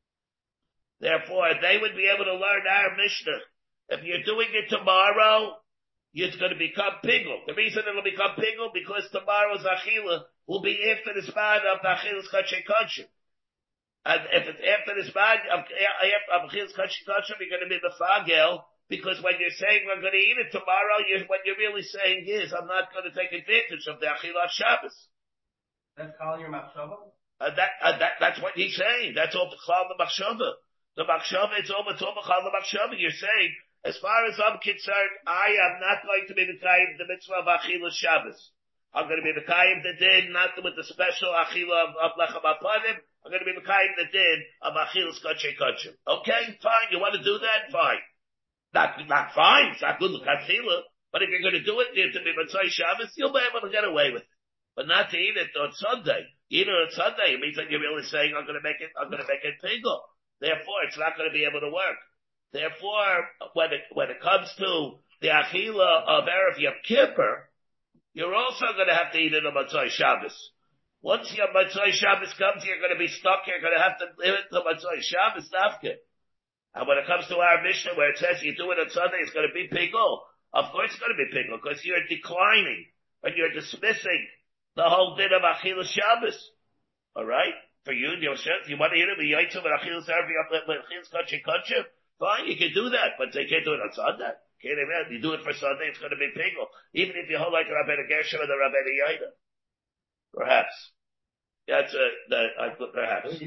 Therefore, they would be able to learn our Mishnah. If you're doing it tomorrow, it's going to become Pigel. The reason it'll become Pigel, because tomorrow's Achila will be after the Zman of Achilas Kachei Kodshim. And if it's after the Zman of Achilas Kachei Kodshim, you're going to be the Fagel, because when you're saying we're going to eat it tomorrow, you're, what you're really saying is, I'm not going to take advantage of the Achilat Shabbos. That's calling your machshava? Uh, that, uh, that, that's what he's saying. That's all B'chal the machshava. The machshava, it's all B'chal the machshava. You're saying, as far as I'm concerned, I am not going to be Mikayim the mitzvah of Achilas Shabbos. I'm going to be Mikayim the din, not with the special Achila of, of Lechem Apanim. I'm going to be Mikayim the din of Achilas Kachei Kodshim. Okay, fine. You want to do that? Fine. Not, not fine. It's not good L'Katchila. But if you're going to do it, you have to be Motzei Shabbos, you'll be able to get away with it. But not to eat it on Sunday. Eat it on Sunday, it means that you're really saying, I'm going to make it, I'm going to make it Pigel. Therefore, it's not going to be able to work. Therefore, when it, when it comes to the Achila of Erev Yom Kippur, you're also going to have to eat it on Motzei Shabbos. Once your Motzei Shabbos comes, you're going to be stuck, you're going to have to live it to Motzei Shabbos, Nafke. And when it comes to our Mishnah, where it says you do it on Sunday, it's going to be Pigel. Of course it's going to be Pigel, because you're declining, and you're dismissing the whole din of Achilas Shabbos. Alright? For you, Yosef, you want to eat it with Yaitzu and Achilas Kachei Kodshim? Fine, you can do that, but they can't do it on Sunday. Can't even, you do it for Sunday, it's going to be Pigel. Even if you hold like Rabbeinu Gershom and the Rabbeinu Yaida. Perhaps. That's a, that, I put perhaps.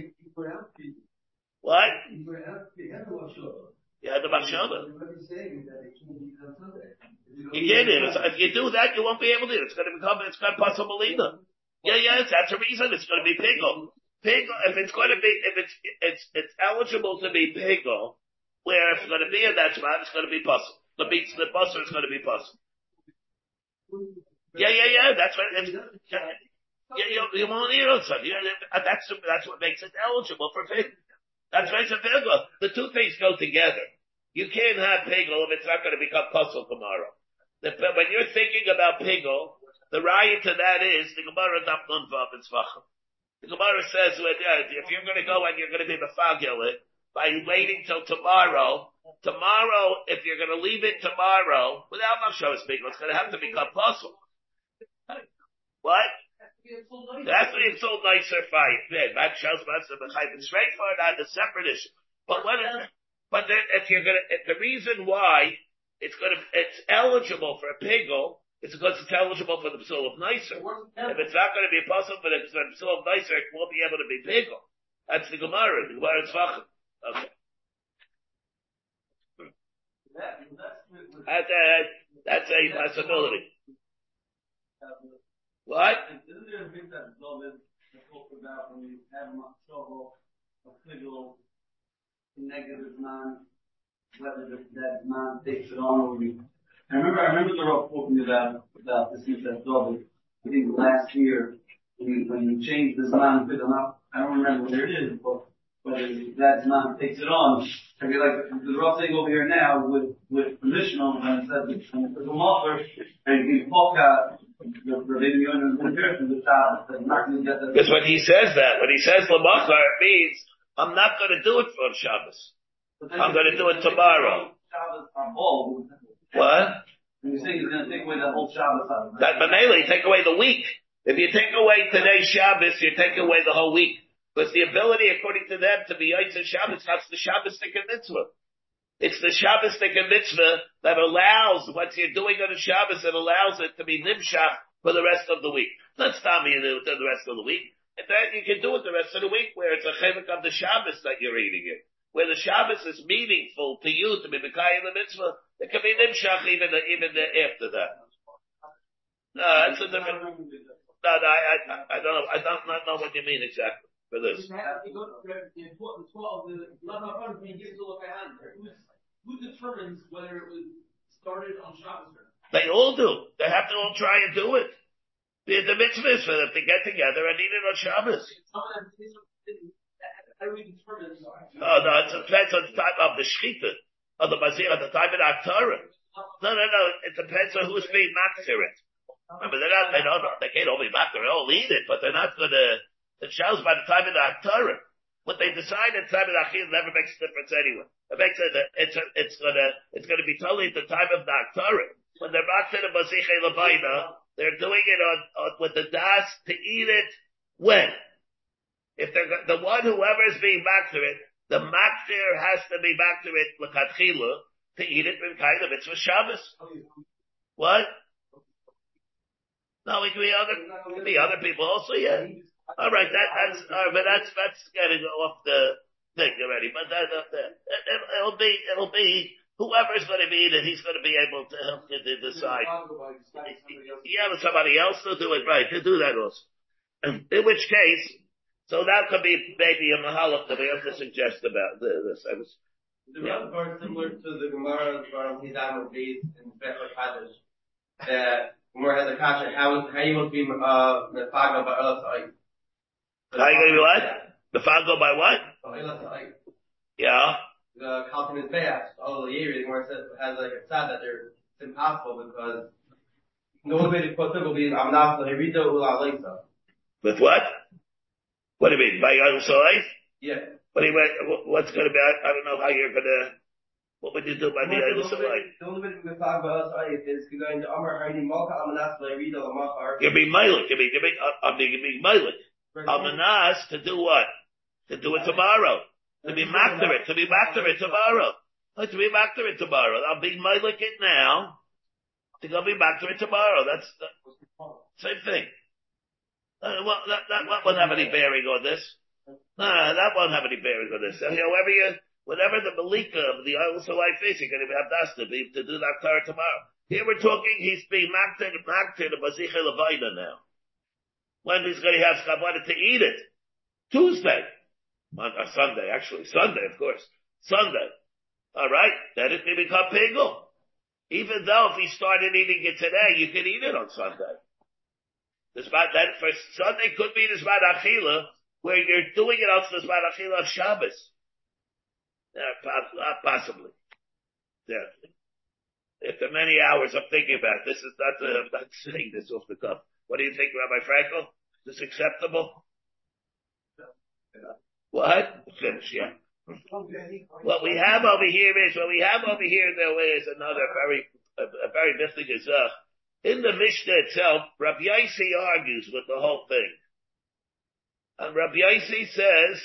What? Yeah, the Machshava. You get it. If you do that, you won't be able to. It's going to become, it's going to possible either. Yeah, yes, that's the reason it's going to be Pigel. Pigel, if it's going to be, if it's, it's, it's eligible to be Pigel, where if it's going to be in that spot, it's going to be possible. The beats, the busser is going to be possible. Yeah, yeah, yeah, that's what, it's, yeah, you, you won't need it. So you, that's, that's what makes it eligible for Pigel. That's why it's a Pigel. The two things go together. You can't have Pigel if it's not going to become puzzle tomorrow. The, when you're thinking about Pigel, the riot to that is the Gemara Daf Nun Vav in Tzvachim. The Gemara says, well, yeah, if you're going to go and you're going to be Mefagel it by waiting till tomorrow, tomorrow, if you're going to leave it tomorrow, without Machshavas Pigel, it's going to have to become puzzle. What? That's what it's so nicer fight. That shows it's straightforward on the separate issue. But what is, but then if you're gonna, if the reason why it's gonna, it's eligible for a Pigel, it's because it's eligible for the Psul of Nicer. If it's not gonna be a puzzle, but if it's the Psul of Nicer, it won't be able to be Pigel. That's the Gemara. The Gemara is Tzvachim. Okay. That's a, that's a possibility. What? Isn't there a big that David talked about when you have a trouble, a Pigel, negative man, whether that man takes it on or you? I remember, I remember the Rav talking about, about this thing that David, I think last year, when you, when you change this man, I don't remember where it is, but whether that man takes it on, I feel like the Rav thing over here now with, with permission on, and it says, it's a offer, and you can talk out, Because when he says that, when he says Lamachar, it means I'm not going to do it for Shabbos. I'm going to do it tomorrow. What? You think he's going to take away the whole Shabbos? That Mamela, take away the week. If you take away today's Shabbos, you take away the whole week. Because the ability, according to them, to be Yotze Shabbos, that's the Shabbos Tika Mitzvah. It's the Shabbos Tika Mitzvah that allows, what you're doing on a Shabbos, it allows it to be Nimshach for the rest of the week. Let's tell me you do it the rest of the week. And then you can do it the rest of the week where it's a chevik of the Shabbos that you're eating it. Where the Shabbos is meaningful to you to be Mekayim the Mitzvah, it can be Nimshach even, even after that. No, that's a different, no, no, I, I, I don't know, I don't not know what you mean exactly for this. Who determines whether it was started on Shabbos or not? They all do. They have to all try and do it. The, the mitzvah is for them to get together and eat it on Shabbos. Oh, no, it depends on the time of the Shechita, of the Mazir, at the time of the Aktarah. No, no, no, it depends on who's being maktir it. Remember, they're not, they don't, they can't all be maktir, they all eat it, but they're not gonna, it shows by the time of the Aktarah. What they decide at the time of the Achil never makes a difference anyway. It makes it, it's, it's gonna, it's gonna be totally at the time of the Aktarah. When they're maktir the Maziche Labaina, they're doing it on, on, with the das to eat it when? If they're, the one, whoever is being maktir it, the maktir has to be maktir it l'katchila to eat it in kind of mitzvah Shabbos. What? No, it could be other, it could be other people also, yeah. Alright, that, that's, uh, but that's, that's getting off the thing already, but that, that, that it, it'll be, it'll be, whoever's gonna be it, he's gonna be able to help you to decide. Yeah, but somebody else to do it, right, to do that also. In which case, so that could be maybe a mahalach to be able to suggest about this. I was, the yeah. Part similar to the Gemara from Hizam Beis in Bechor Kaddish. That Gemara has a kasha. How how you must be uh mefago by Elasai? How you gonna be what? Mefago by what? By Elasai. Yeah. The Kalkin is fast. All the years where it says has like a sad that they're it's impossible because the only way to put it will be Amnas Herido Ula Leisa. With what? What do you mean? By Yerushalayim? Yeah. What do you mean? What's going to be? I, I don't know how you're going to. What would you do by the Yerushalayim? The only way we can talk about us is going to Amar Harini Malka Amanas Leirido Lamachar. You're being Meilik. You're being, you're being, I'm being Meilik. Amanas to do what? To do it tomorrow. To be Maktarit. To be Maktarit tomorrow. To be Maktarit tomorrow. I'm being Meilik it now. To go be Maktarit tomorrow. That's the same thing. Uh, well, that, that, that won't have any bearing on this. No, no, that won't have any bearing on this. So, however you, whatever the Malika of the also life is, you're going to have das to be, to do that Torah tomorrow. Here we're talking, he's being makter, makter, the Maziche Levaina now. When he's going to have Chabad to eat it? Tuesday. On, or Sunday, actually. Sunday, of course. Sunday. Alright? Then it can become pigul. Even though if he started eating it today, you can eat it on Sunday. This that for Sunday could be this Zman Achila, where you're doing it also this Zman Achila of Shabbos. Yeah, possibly. Yeah. If there are many hours I'm thinking about this, is not, uh, I'm not saying this off the cuff. What do you think, Rabbi Frankel? Is this acceptable? Yeah. What? Finish, yeah. What we have over here is, what we have over here though is another very, a, a very mystic izah. In the Mishnah itself, Rabbi Yossi argues with the whole thing. And Rabbi Yossi says,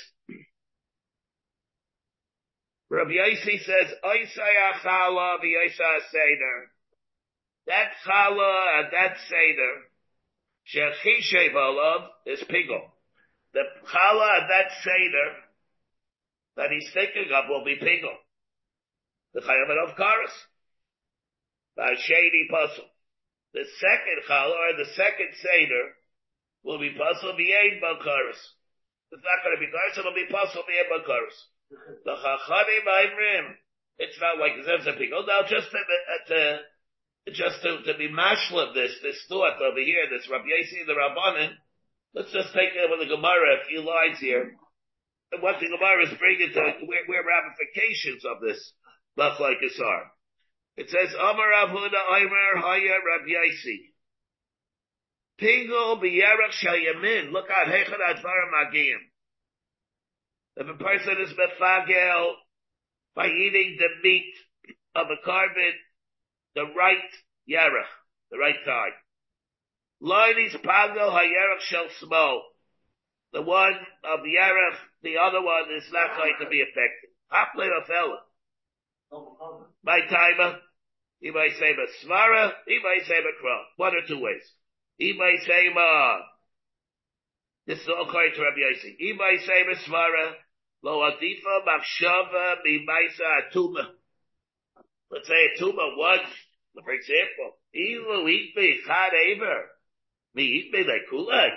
Rabbi Yossi says, Oisai Achala v'Oisai Seder. That Chala and that Seder, Shechishev Olav is Pigul. The Chala and that Seder that he's thinking of will be Pigul. The Chayamat of Karas. By Shady Puzzle. The second challah, or the second seder, will be pasul b'yein b'karos. It's not going to be karos, it'll be pasul b'yein b'karos. The chachamim ma'imrim. It's not like it's a pickle. Now, just to, to, just to, to be mashal of this, this thought over here, this Rabbi Yossi the Rabbanan, let's just take it with the Gemara, a few lines here. And what the Gemara is bringing to, where, where ramifications of this, machlokes are. It says, Amar Rav Huda Omer Haya Rabbi Yossi. Pigel b'yerech shel yamin. Look at heichad advarim magiyim. If a person is mefagel by eating the meat of a carbon, the right yerech, the right time. Loinis pagel hayerech shel smo. The one of the yerech, the other one is not going to be affected. Haplei ofela. My timer, he might say svara, he might say kra. One or two ways. He might say ma. This is all according to Rabbi Yossi. He might say svara, lo adifa machshava mimaisa atuma. Let's say a tuma once, for example. Ilu eat me chad aver. Me eat me like kulai.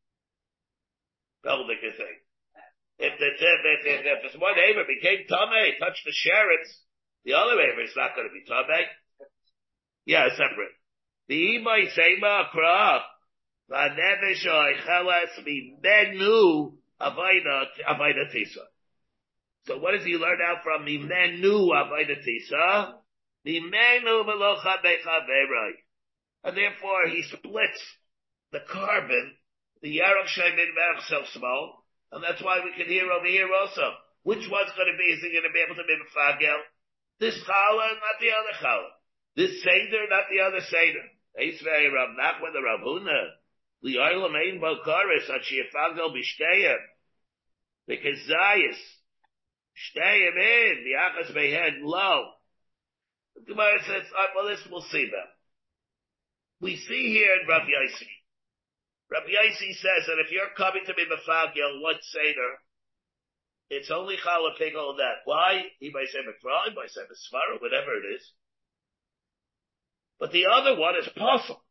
Pelvic is saying. If the if, if, if this one aver became tamei, touched the sherets, the other aver is not going to be tamei. Yeah, separate. The imay sema kra va nevesh oichelas mi menu avayda avayda tisa. So what does he learn out from mi menu avayda tisa? Mi menu velocha bechaverai, and therefore he splits the carbon, the yarok shaymin merach self small, and that's why we can hear over here also. Which one's going to be? Is he going to be able to be mefagel? This challah, not the other challah. This seder, not the other seder. Eisvei Rav Nachman the Rav Huna. Li'olam ein bo koris ad sheyefagel b'shteyem. Because zayis shteyem in biachas behead low. The Gemara says, uh, well, this we'll see them. We see here in Rav Yossi. Rav Yossi says that if you're coming to be mefagel one seder, it's only challah pigel that. Why? He might say mekra, he might say mesvara, whatever it is. But the other one is possible.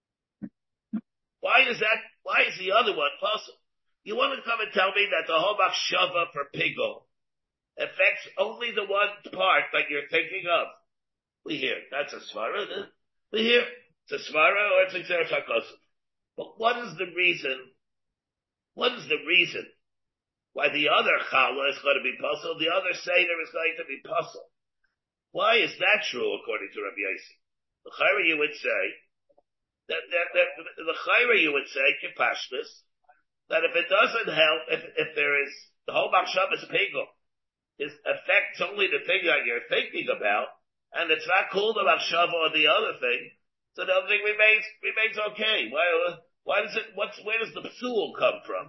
Why is that? Why is the other one possible? You want to come and tell me that the whole machshava for pigel affects only the one part that you're thinking of? We hear that's a svara. We hear it's a svara or it's a xeris hakosim. But what is the reason? What is the reason why the other challah is going to be puzzled, the other seder is going to be puzzled? Why is that true according to Rabbi Yossi? The chayra you would say that, that, that the chayra you would say kipashtus that if it doesn't help, if if there is the whole machshava is pigel, it affects only the thing that you're thinking about, and it's not called the machshava or the other thing, so the other thing remains remains okay. Why why does it? What's where does the psul come from?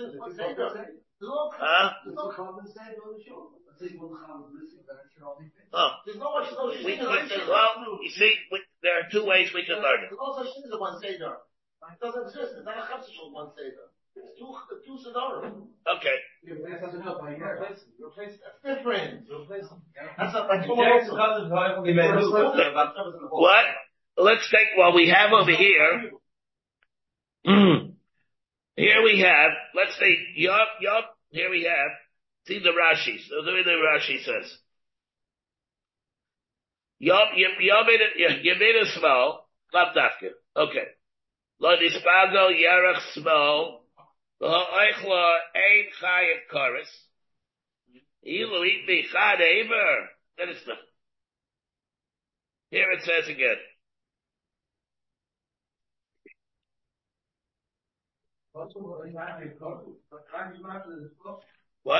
Huh? Oh. We, we, well, you see, we, there are two ways we can learn it. It doesn't exist. It's not a chapsishal one seder. It's two, two sedarim. Okay. That's different. That's not like what? Let's take what we have over here. Here we have, let's say, yup, yup, here we have, see the Rashi, so the way the Rashi says. Yup, you, you made it, you made it small, lapdafka. Okay. Lo dispago yarach small, lo oichlo ein chayev koris, ilu eat me chad ever. That is the, here it says again. What?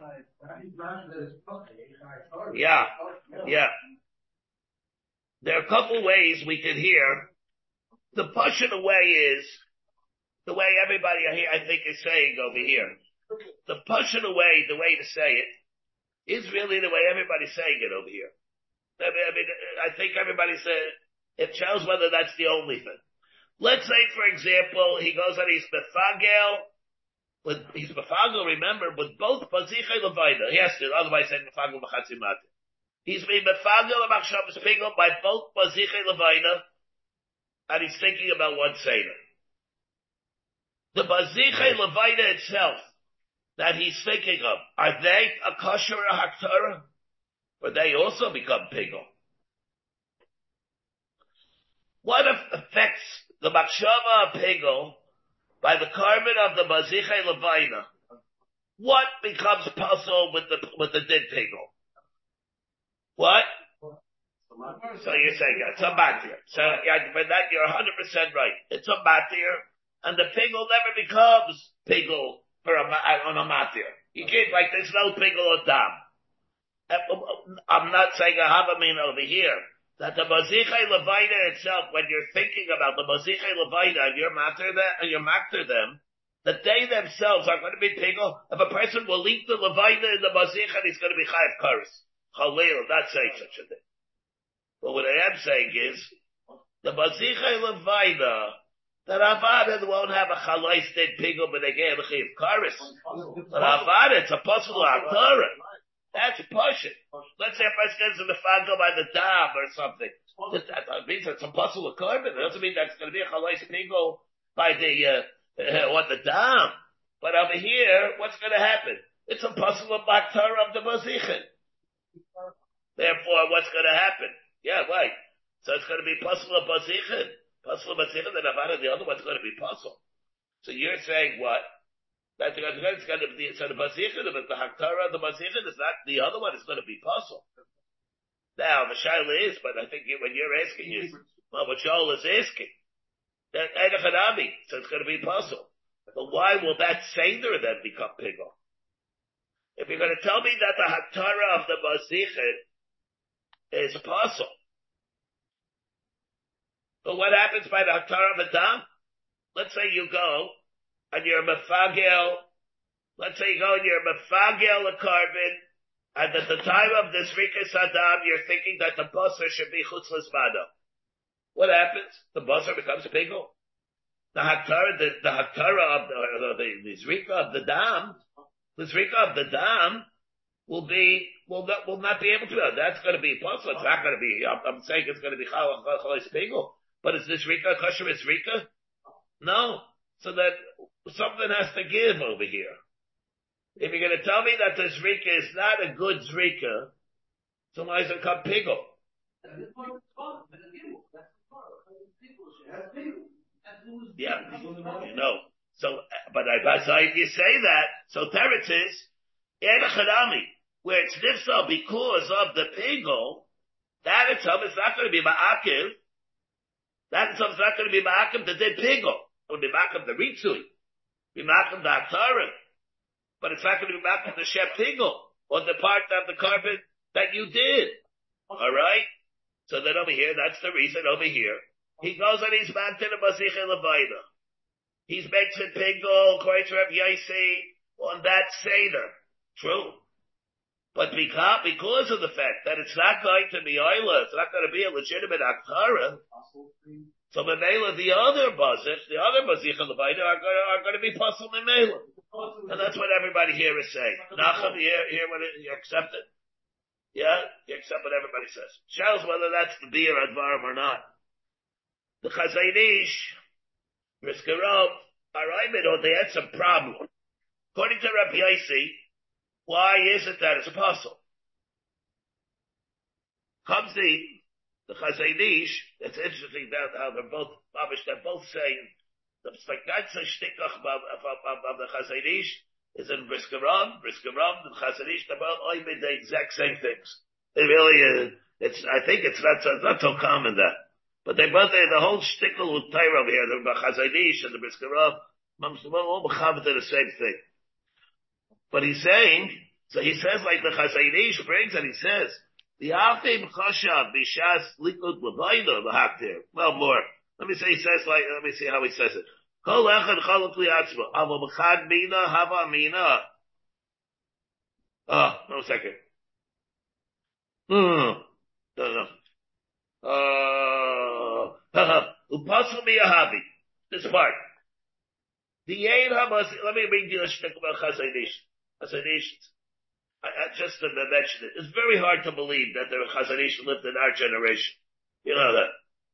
Yeah, yeah. There are a couple ways we can hear. The Pashut way is the way everybody here, I think, is saying over here. The Pashut way, the way to say it, is really the way everybody's saying it over here. I mean, I, mean, I think everybody said it shows whether that's the only thing. Let's say, for example, he goes and he's mefagel, with, he's mefagel, remember, with both paziche levaida. He has to, otherwise say mefagel b'chatzimati. He's being mefagel and machshavas pigel by both paziche levaida, and he's thinking about one seder. The paziche levaida itself, that he's thinking of, are they a kosher or a haktara? Or they also become pigel? What affects the machshava pigel by the carbon of the maziche levaina? What becomes puzzle with the with the din pigel? What? So you're saying it's a matir. So yeah, but that you're one hundred percent right. It's a matir, and the pigul never becomes pigul for a on a matir. You can't like there's no pigul or dam. I'm not saying I have a mean over here that the Mazichai Levaida itself, when you're thinking about the Mazichai Levaida and you're matter them and you're matter them, that they themselves are going to be pigul. If a person will eat the Levaida in the Mazichai, he's going to be chayav kares. Chalil, not saying such a thing. But what I am saying is, the Mazichai Levaida, that Avada won't have a chalai state pigul, but they get a chayav kares. But Avada, it's a possible Torah. That's pushing. Let's say a person gets in the fango by the dam or something. That means it's a puzzle of carbon. It doesn't mean that's going to be a chalais pingo by the, uh, uh, what the dam. But over here, what's going to happen? It's a puzzle of Maktar of the Mazichin. Therefore, what's going to happen? Yeah, right. So it's going to be puzzle of Mazichin. Puzzle of Mazichin, and Avada, the other one's going to be puzzle. So you're saying what? That it's going to be, so the Mazichin, the Haktara, the Mazichin is not, the other one is going to be puzzle. Now, the Shaila is, but I think you, when you're asking is, well, what Joel is asking, that Eidachanami, so it's going to be puzzle. But why will that Seder then become Pigel? If you're going to tell me that the Haktara of the Mazichin is puzzle, but what happens by the Haktara of the Dam? Let's say you go, and you're mefagel, let's say you go and you're mefagel a carbon, and at the time of this Rikas Adam, you're thinking that the basar should be chutz l'zmano. What happens? The basar becomes a pigul. The haktara, the, the haktara of the, the, the zrika of the dam, the zrika of the dam will be, will not, will not be able to, that's going to be puzzle. It's not going to be, I'm, I'm saying it's going to be chal, chal, pigul. But is this rika kosher is rika? No. So that something has to give over here. If you're going to tell me that the zrika is not a good zrika, so why is it called pigul? Yeah, you know. So, but I, so if you say that, so teretz is Erechadami, where it's nifsal because of the pigul, that itself is not going to be ma'akiv. That itself is not going to be ma'akiv the dead pigul. It would be ma'akiv the ritzui, be ma'akiv the haktara, but it's not going to be ma'akiv the shep pigul or the part of the carpet that you did. All right. So then over here, that's the reason over here. He goes and he's back to the Mazichai Levaida. He's makes it pigul, according to Rav Yaisi, on that Seder. True. But because, because of the fact that it's not going to be Oila, it's not going to be a legitimate Aktara, so Memela, the other Mazich, the other Mazichai Levaida are going, are going to be Pasul Memela. And that's what everybody here is saying. Nachum, you hear, hear what it, you accept it? Yeah? You accept what everybody says. Shows whether that's the beer Advarim or not. The Chazon Ish, Briskerov, Araymid, or they had some problem. According to Rabbi Yaisi, why is it that it's a puzzle? Comes the, the Chazon Ish, it's interesting that how they're both, they're both saying, the ganze Shtickach of the Chazon Ish is in Briskerov, Briskerov, and Chazon Ish, they're both Araymid, the exact same things. They really, uh, it's, I think it's not so, it's not so common that. But they both, the whole shtickle with Torah over here, the Chazon Ish and the Briskerov, all mechavet are the same thing. But he's saying, so he says like the Chazon Ish brings, and he says, the Afim Chashav Bishas Likud Levaida Lahaktir. Well, more. Let me say, he says like, let me see how he says it. Kol Echad Chaluk Liatzma. Ava Mechad Mina Hava Mina. Oh, no second. Hmm. No, no. Uh, Upasul Miyahavi. This part. The Yain Hamas, let me read you a shtick about Chazon Ish. Chazon Ish, I, I just to mention it. It's very hard to believe that there were Chazon Ish lived in our generation. You know that.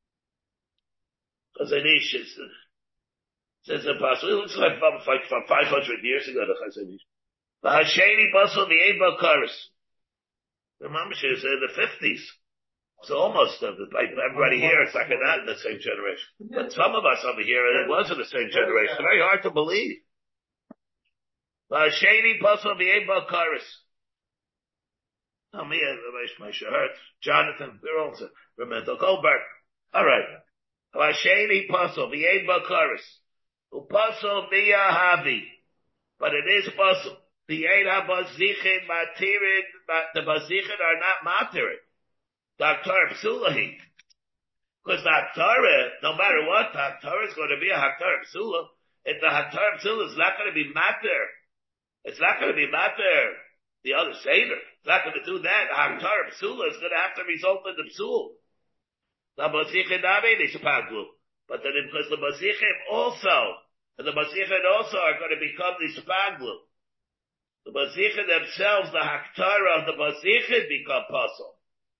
Chazon Ish is, it's impossible. It looks like from, like from five hundred years ago, the Chazon Ish. The Hasheni Basel, the Ein Balkaris. The Mamash is in the fifties. So almost, uh, everybody here, it's like not in the same generation. But some of us over here, it was in the same generation. It's very hard to believe. Shady Pasal the Ein Balkaris. No, me, my shirt, Jonathan, we're also from Mental Goldberg. All right. Hasheni Puzzle, the Aid Bakaris. Upuzzle Mia Havi. But it is puzzle. The Aid Habazichin Matirid, the Bazichin are not Matirid. Doctor Psulahi. Because the Haktara, no matter what, the Haktara is going to be a Haktara Psula. If the Haktara Psula is not going to be Matir, it's not going to be Matir, the other Seder. It's not going to do that. Haktara Psula is going to have to result in the Psul. The Bazichin Nami, they Spaglu. But then because the Bazichin also, and the Bazichin also are going to become the Spaglu. The Bazichin themselves, the Haktara of the Bazichin become puzzle.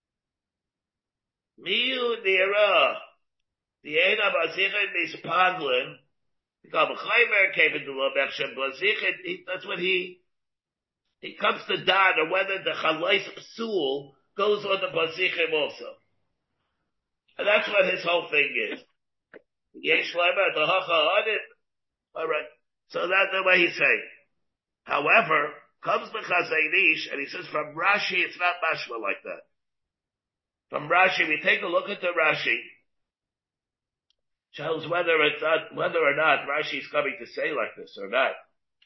Miu Nira, the Eina Bazichin Mispaglin, become a Chaymer came into Lomechshem Bazichin, that's what he, he comes to dad, or whether the Chalais Psul goes on the Bazichin also. And that's what his whole thing is. Yesh Lema, the Hacha on it. Alright. So that's the way he's saying. However, comes the Chazaynish, and he says from Rashi, it's not mashma like that. From Rashi, we take a look at the Rashi, shows whether it's not, whether or not Rashi is coming to say like this or not.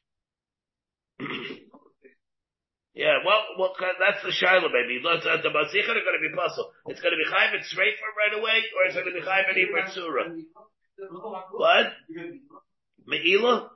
Yeah, well, well, that's the Shiloh, maybe. Look, the Mazichin are going to be puzzled. It's going to be Chayv and straight from right away, or is it going to be Chayv and Ibn Surah? What? Me'ila?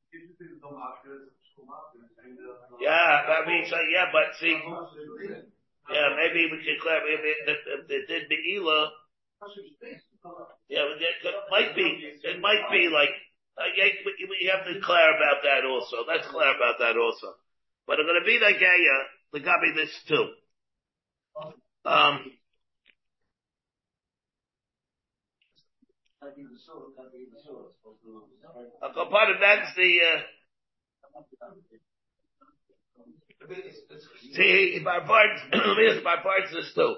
Yeah, I mean, so, yeah, but see, yeah, maybe we could clarify, if they did Me'ila, yeah, it might be, it might be like, uh, yeah, we have to clear about that also. Let's clear about that also. But I'm going to be the Gaya, the Gabi this too. Um, a part of that's the, uh, see, by parts, yes, by parts this too.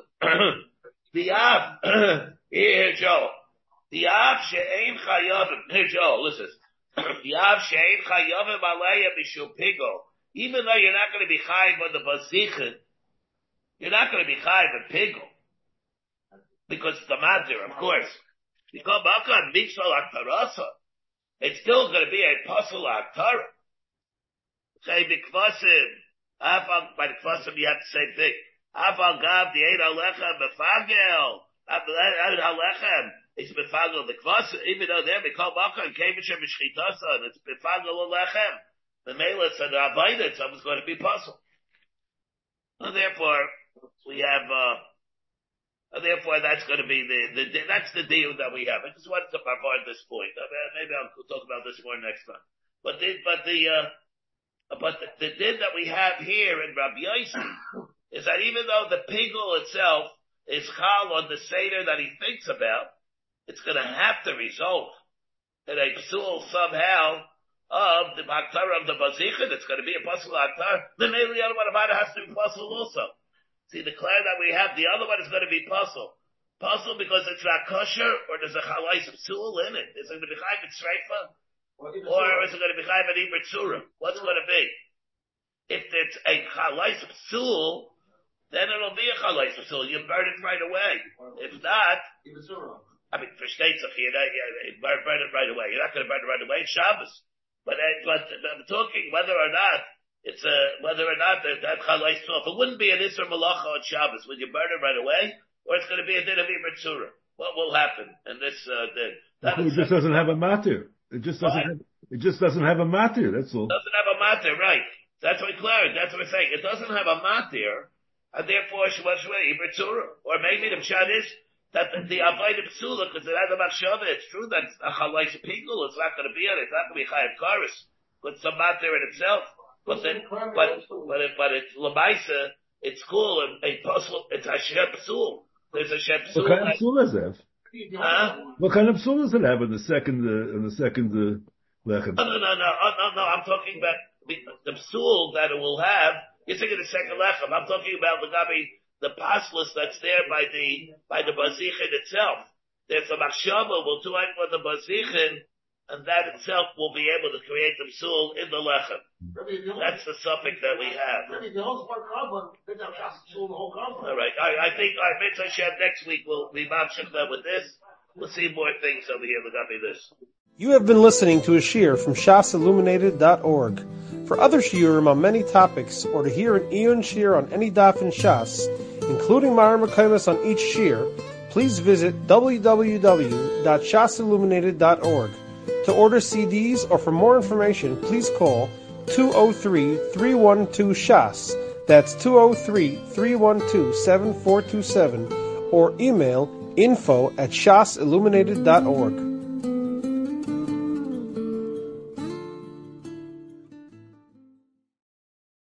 The Av, here, Joe. The Av she'ein chayavim, here, Joe, listen. The Av she'ein chayavim alaya b'shul pigo. Even though you're not going to be chayiv on the bazichin, you're not going to be chayiv in pigo. Because it's the matter, of course. Because Bakan Mitzvah Aktarasa, it's still going to be a puzzle Aktara. Say, Bikvasim, Afal, by the Kvasim, you have the same thing. Afal Gav, the Eid Alechem, Befagel, Eid Alechem, it's Befagel, the Kvasim, even though they're Bikal Bakan, Kevishem, Bishchitasa, and it's Befagel Alechem. The Melech and the Abayda, so it's going to be puzzle. And therefore, we have, uh, and therefore, that's going to be the, the, that's the deal that we have. I just wanted to provide this point. I mean, maybe I'll talk about this more next time. But the, but the, uh, but the, the din that we have here in Rabbi Yossi is that even though the pigul itself is chal on the seder that he thinks about, it's going to have to result in a psul somehow of the Haktar of the Bazichin. It's going to be a puzzle Haktar. Then maybe the other one of it has to be puzzle also. See, the clan that we have, the other one is going to be puzzle. Puzzle because it's not kosher, or there's a chalais of psul in it. Is it going to be chayv and streifa? Or is it going to be chayv and ibrit surah? What's it going to be? If it's a chalais of psul, then it'll be a chalais of psul. You burn it right away. If not, I mean, for states of here, you burn, burn it right away. You're not going to burn it right away. It's Shabbos. But, but I'm talking whether or not It's a, whether or not that, that chalais off. It wouldn't be an Isra Malacha on Shabbos. Would you burn it right away? Or it's going to be a din of Ibrit Surah. What will happen in this, uh, din? That it just doesn't have a matir. It just doesn't have, it just doesn't have a matir, that's all. It doesn't have a matir, right. That's what Claire, that's what we're saying. It doesn't have a matir, and therefore she was Ibrit Surah. Or maybe the Pshat is that the, the Abayda Psula, because it has a Machshava, it's true that it's a chalais pigul, it's not going to be on it. It's not going to be Chayav Karis. But some matir in itself. But then, but, but, it, but it's Lamaisa, it's cool, and a puzzle, it's a Shem Psul. There's a Shem Psul. What kind of Psul is that? Huh? What kind of Psul does it have in the second, uh, in the second, uh, lechem? No, no, no, no, oh, no, no, I'm talking about the, the Psul that it will have. You're thinking the second lechem. I'm talking about the Gabi, the paslus that's there by the, by the Bazichin itself. There's a Machshava, will do it for the Bazichin, and that itself will be able to create the Psul in the lechem. That's the suffix that we have. Maybe the whole spot carbon, they have just sold the whole carbon. All right. I, I think, all right, Mitzvah Hashem, next week we'll be mamshich with this. We'll see more things over here. Look up this. You have been listening to a shiur from shas illuminated dot org. For other shiurim on many topics, or to hear an Iyun shiur on any daf in Shas, including Mareh Mekomos on each shiur, please visit w w w dot shas illuminated dot org. To order C Ds or for more information, please call two oh three, three one two, S H A S. That's two oh three, three one two, seven four two seven. Or email info at shas illuminated dot org.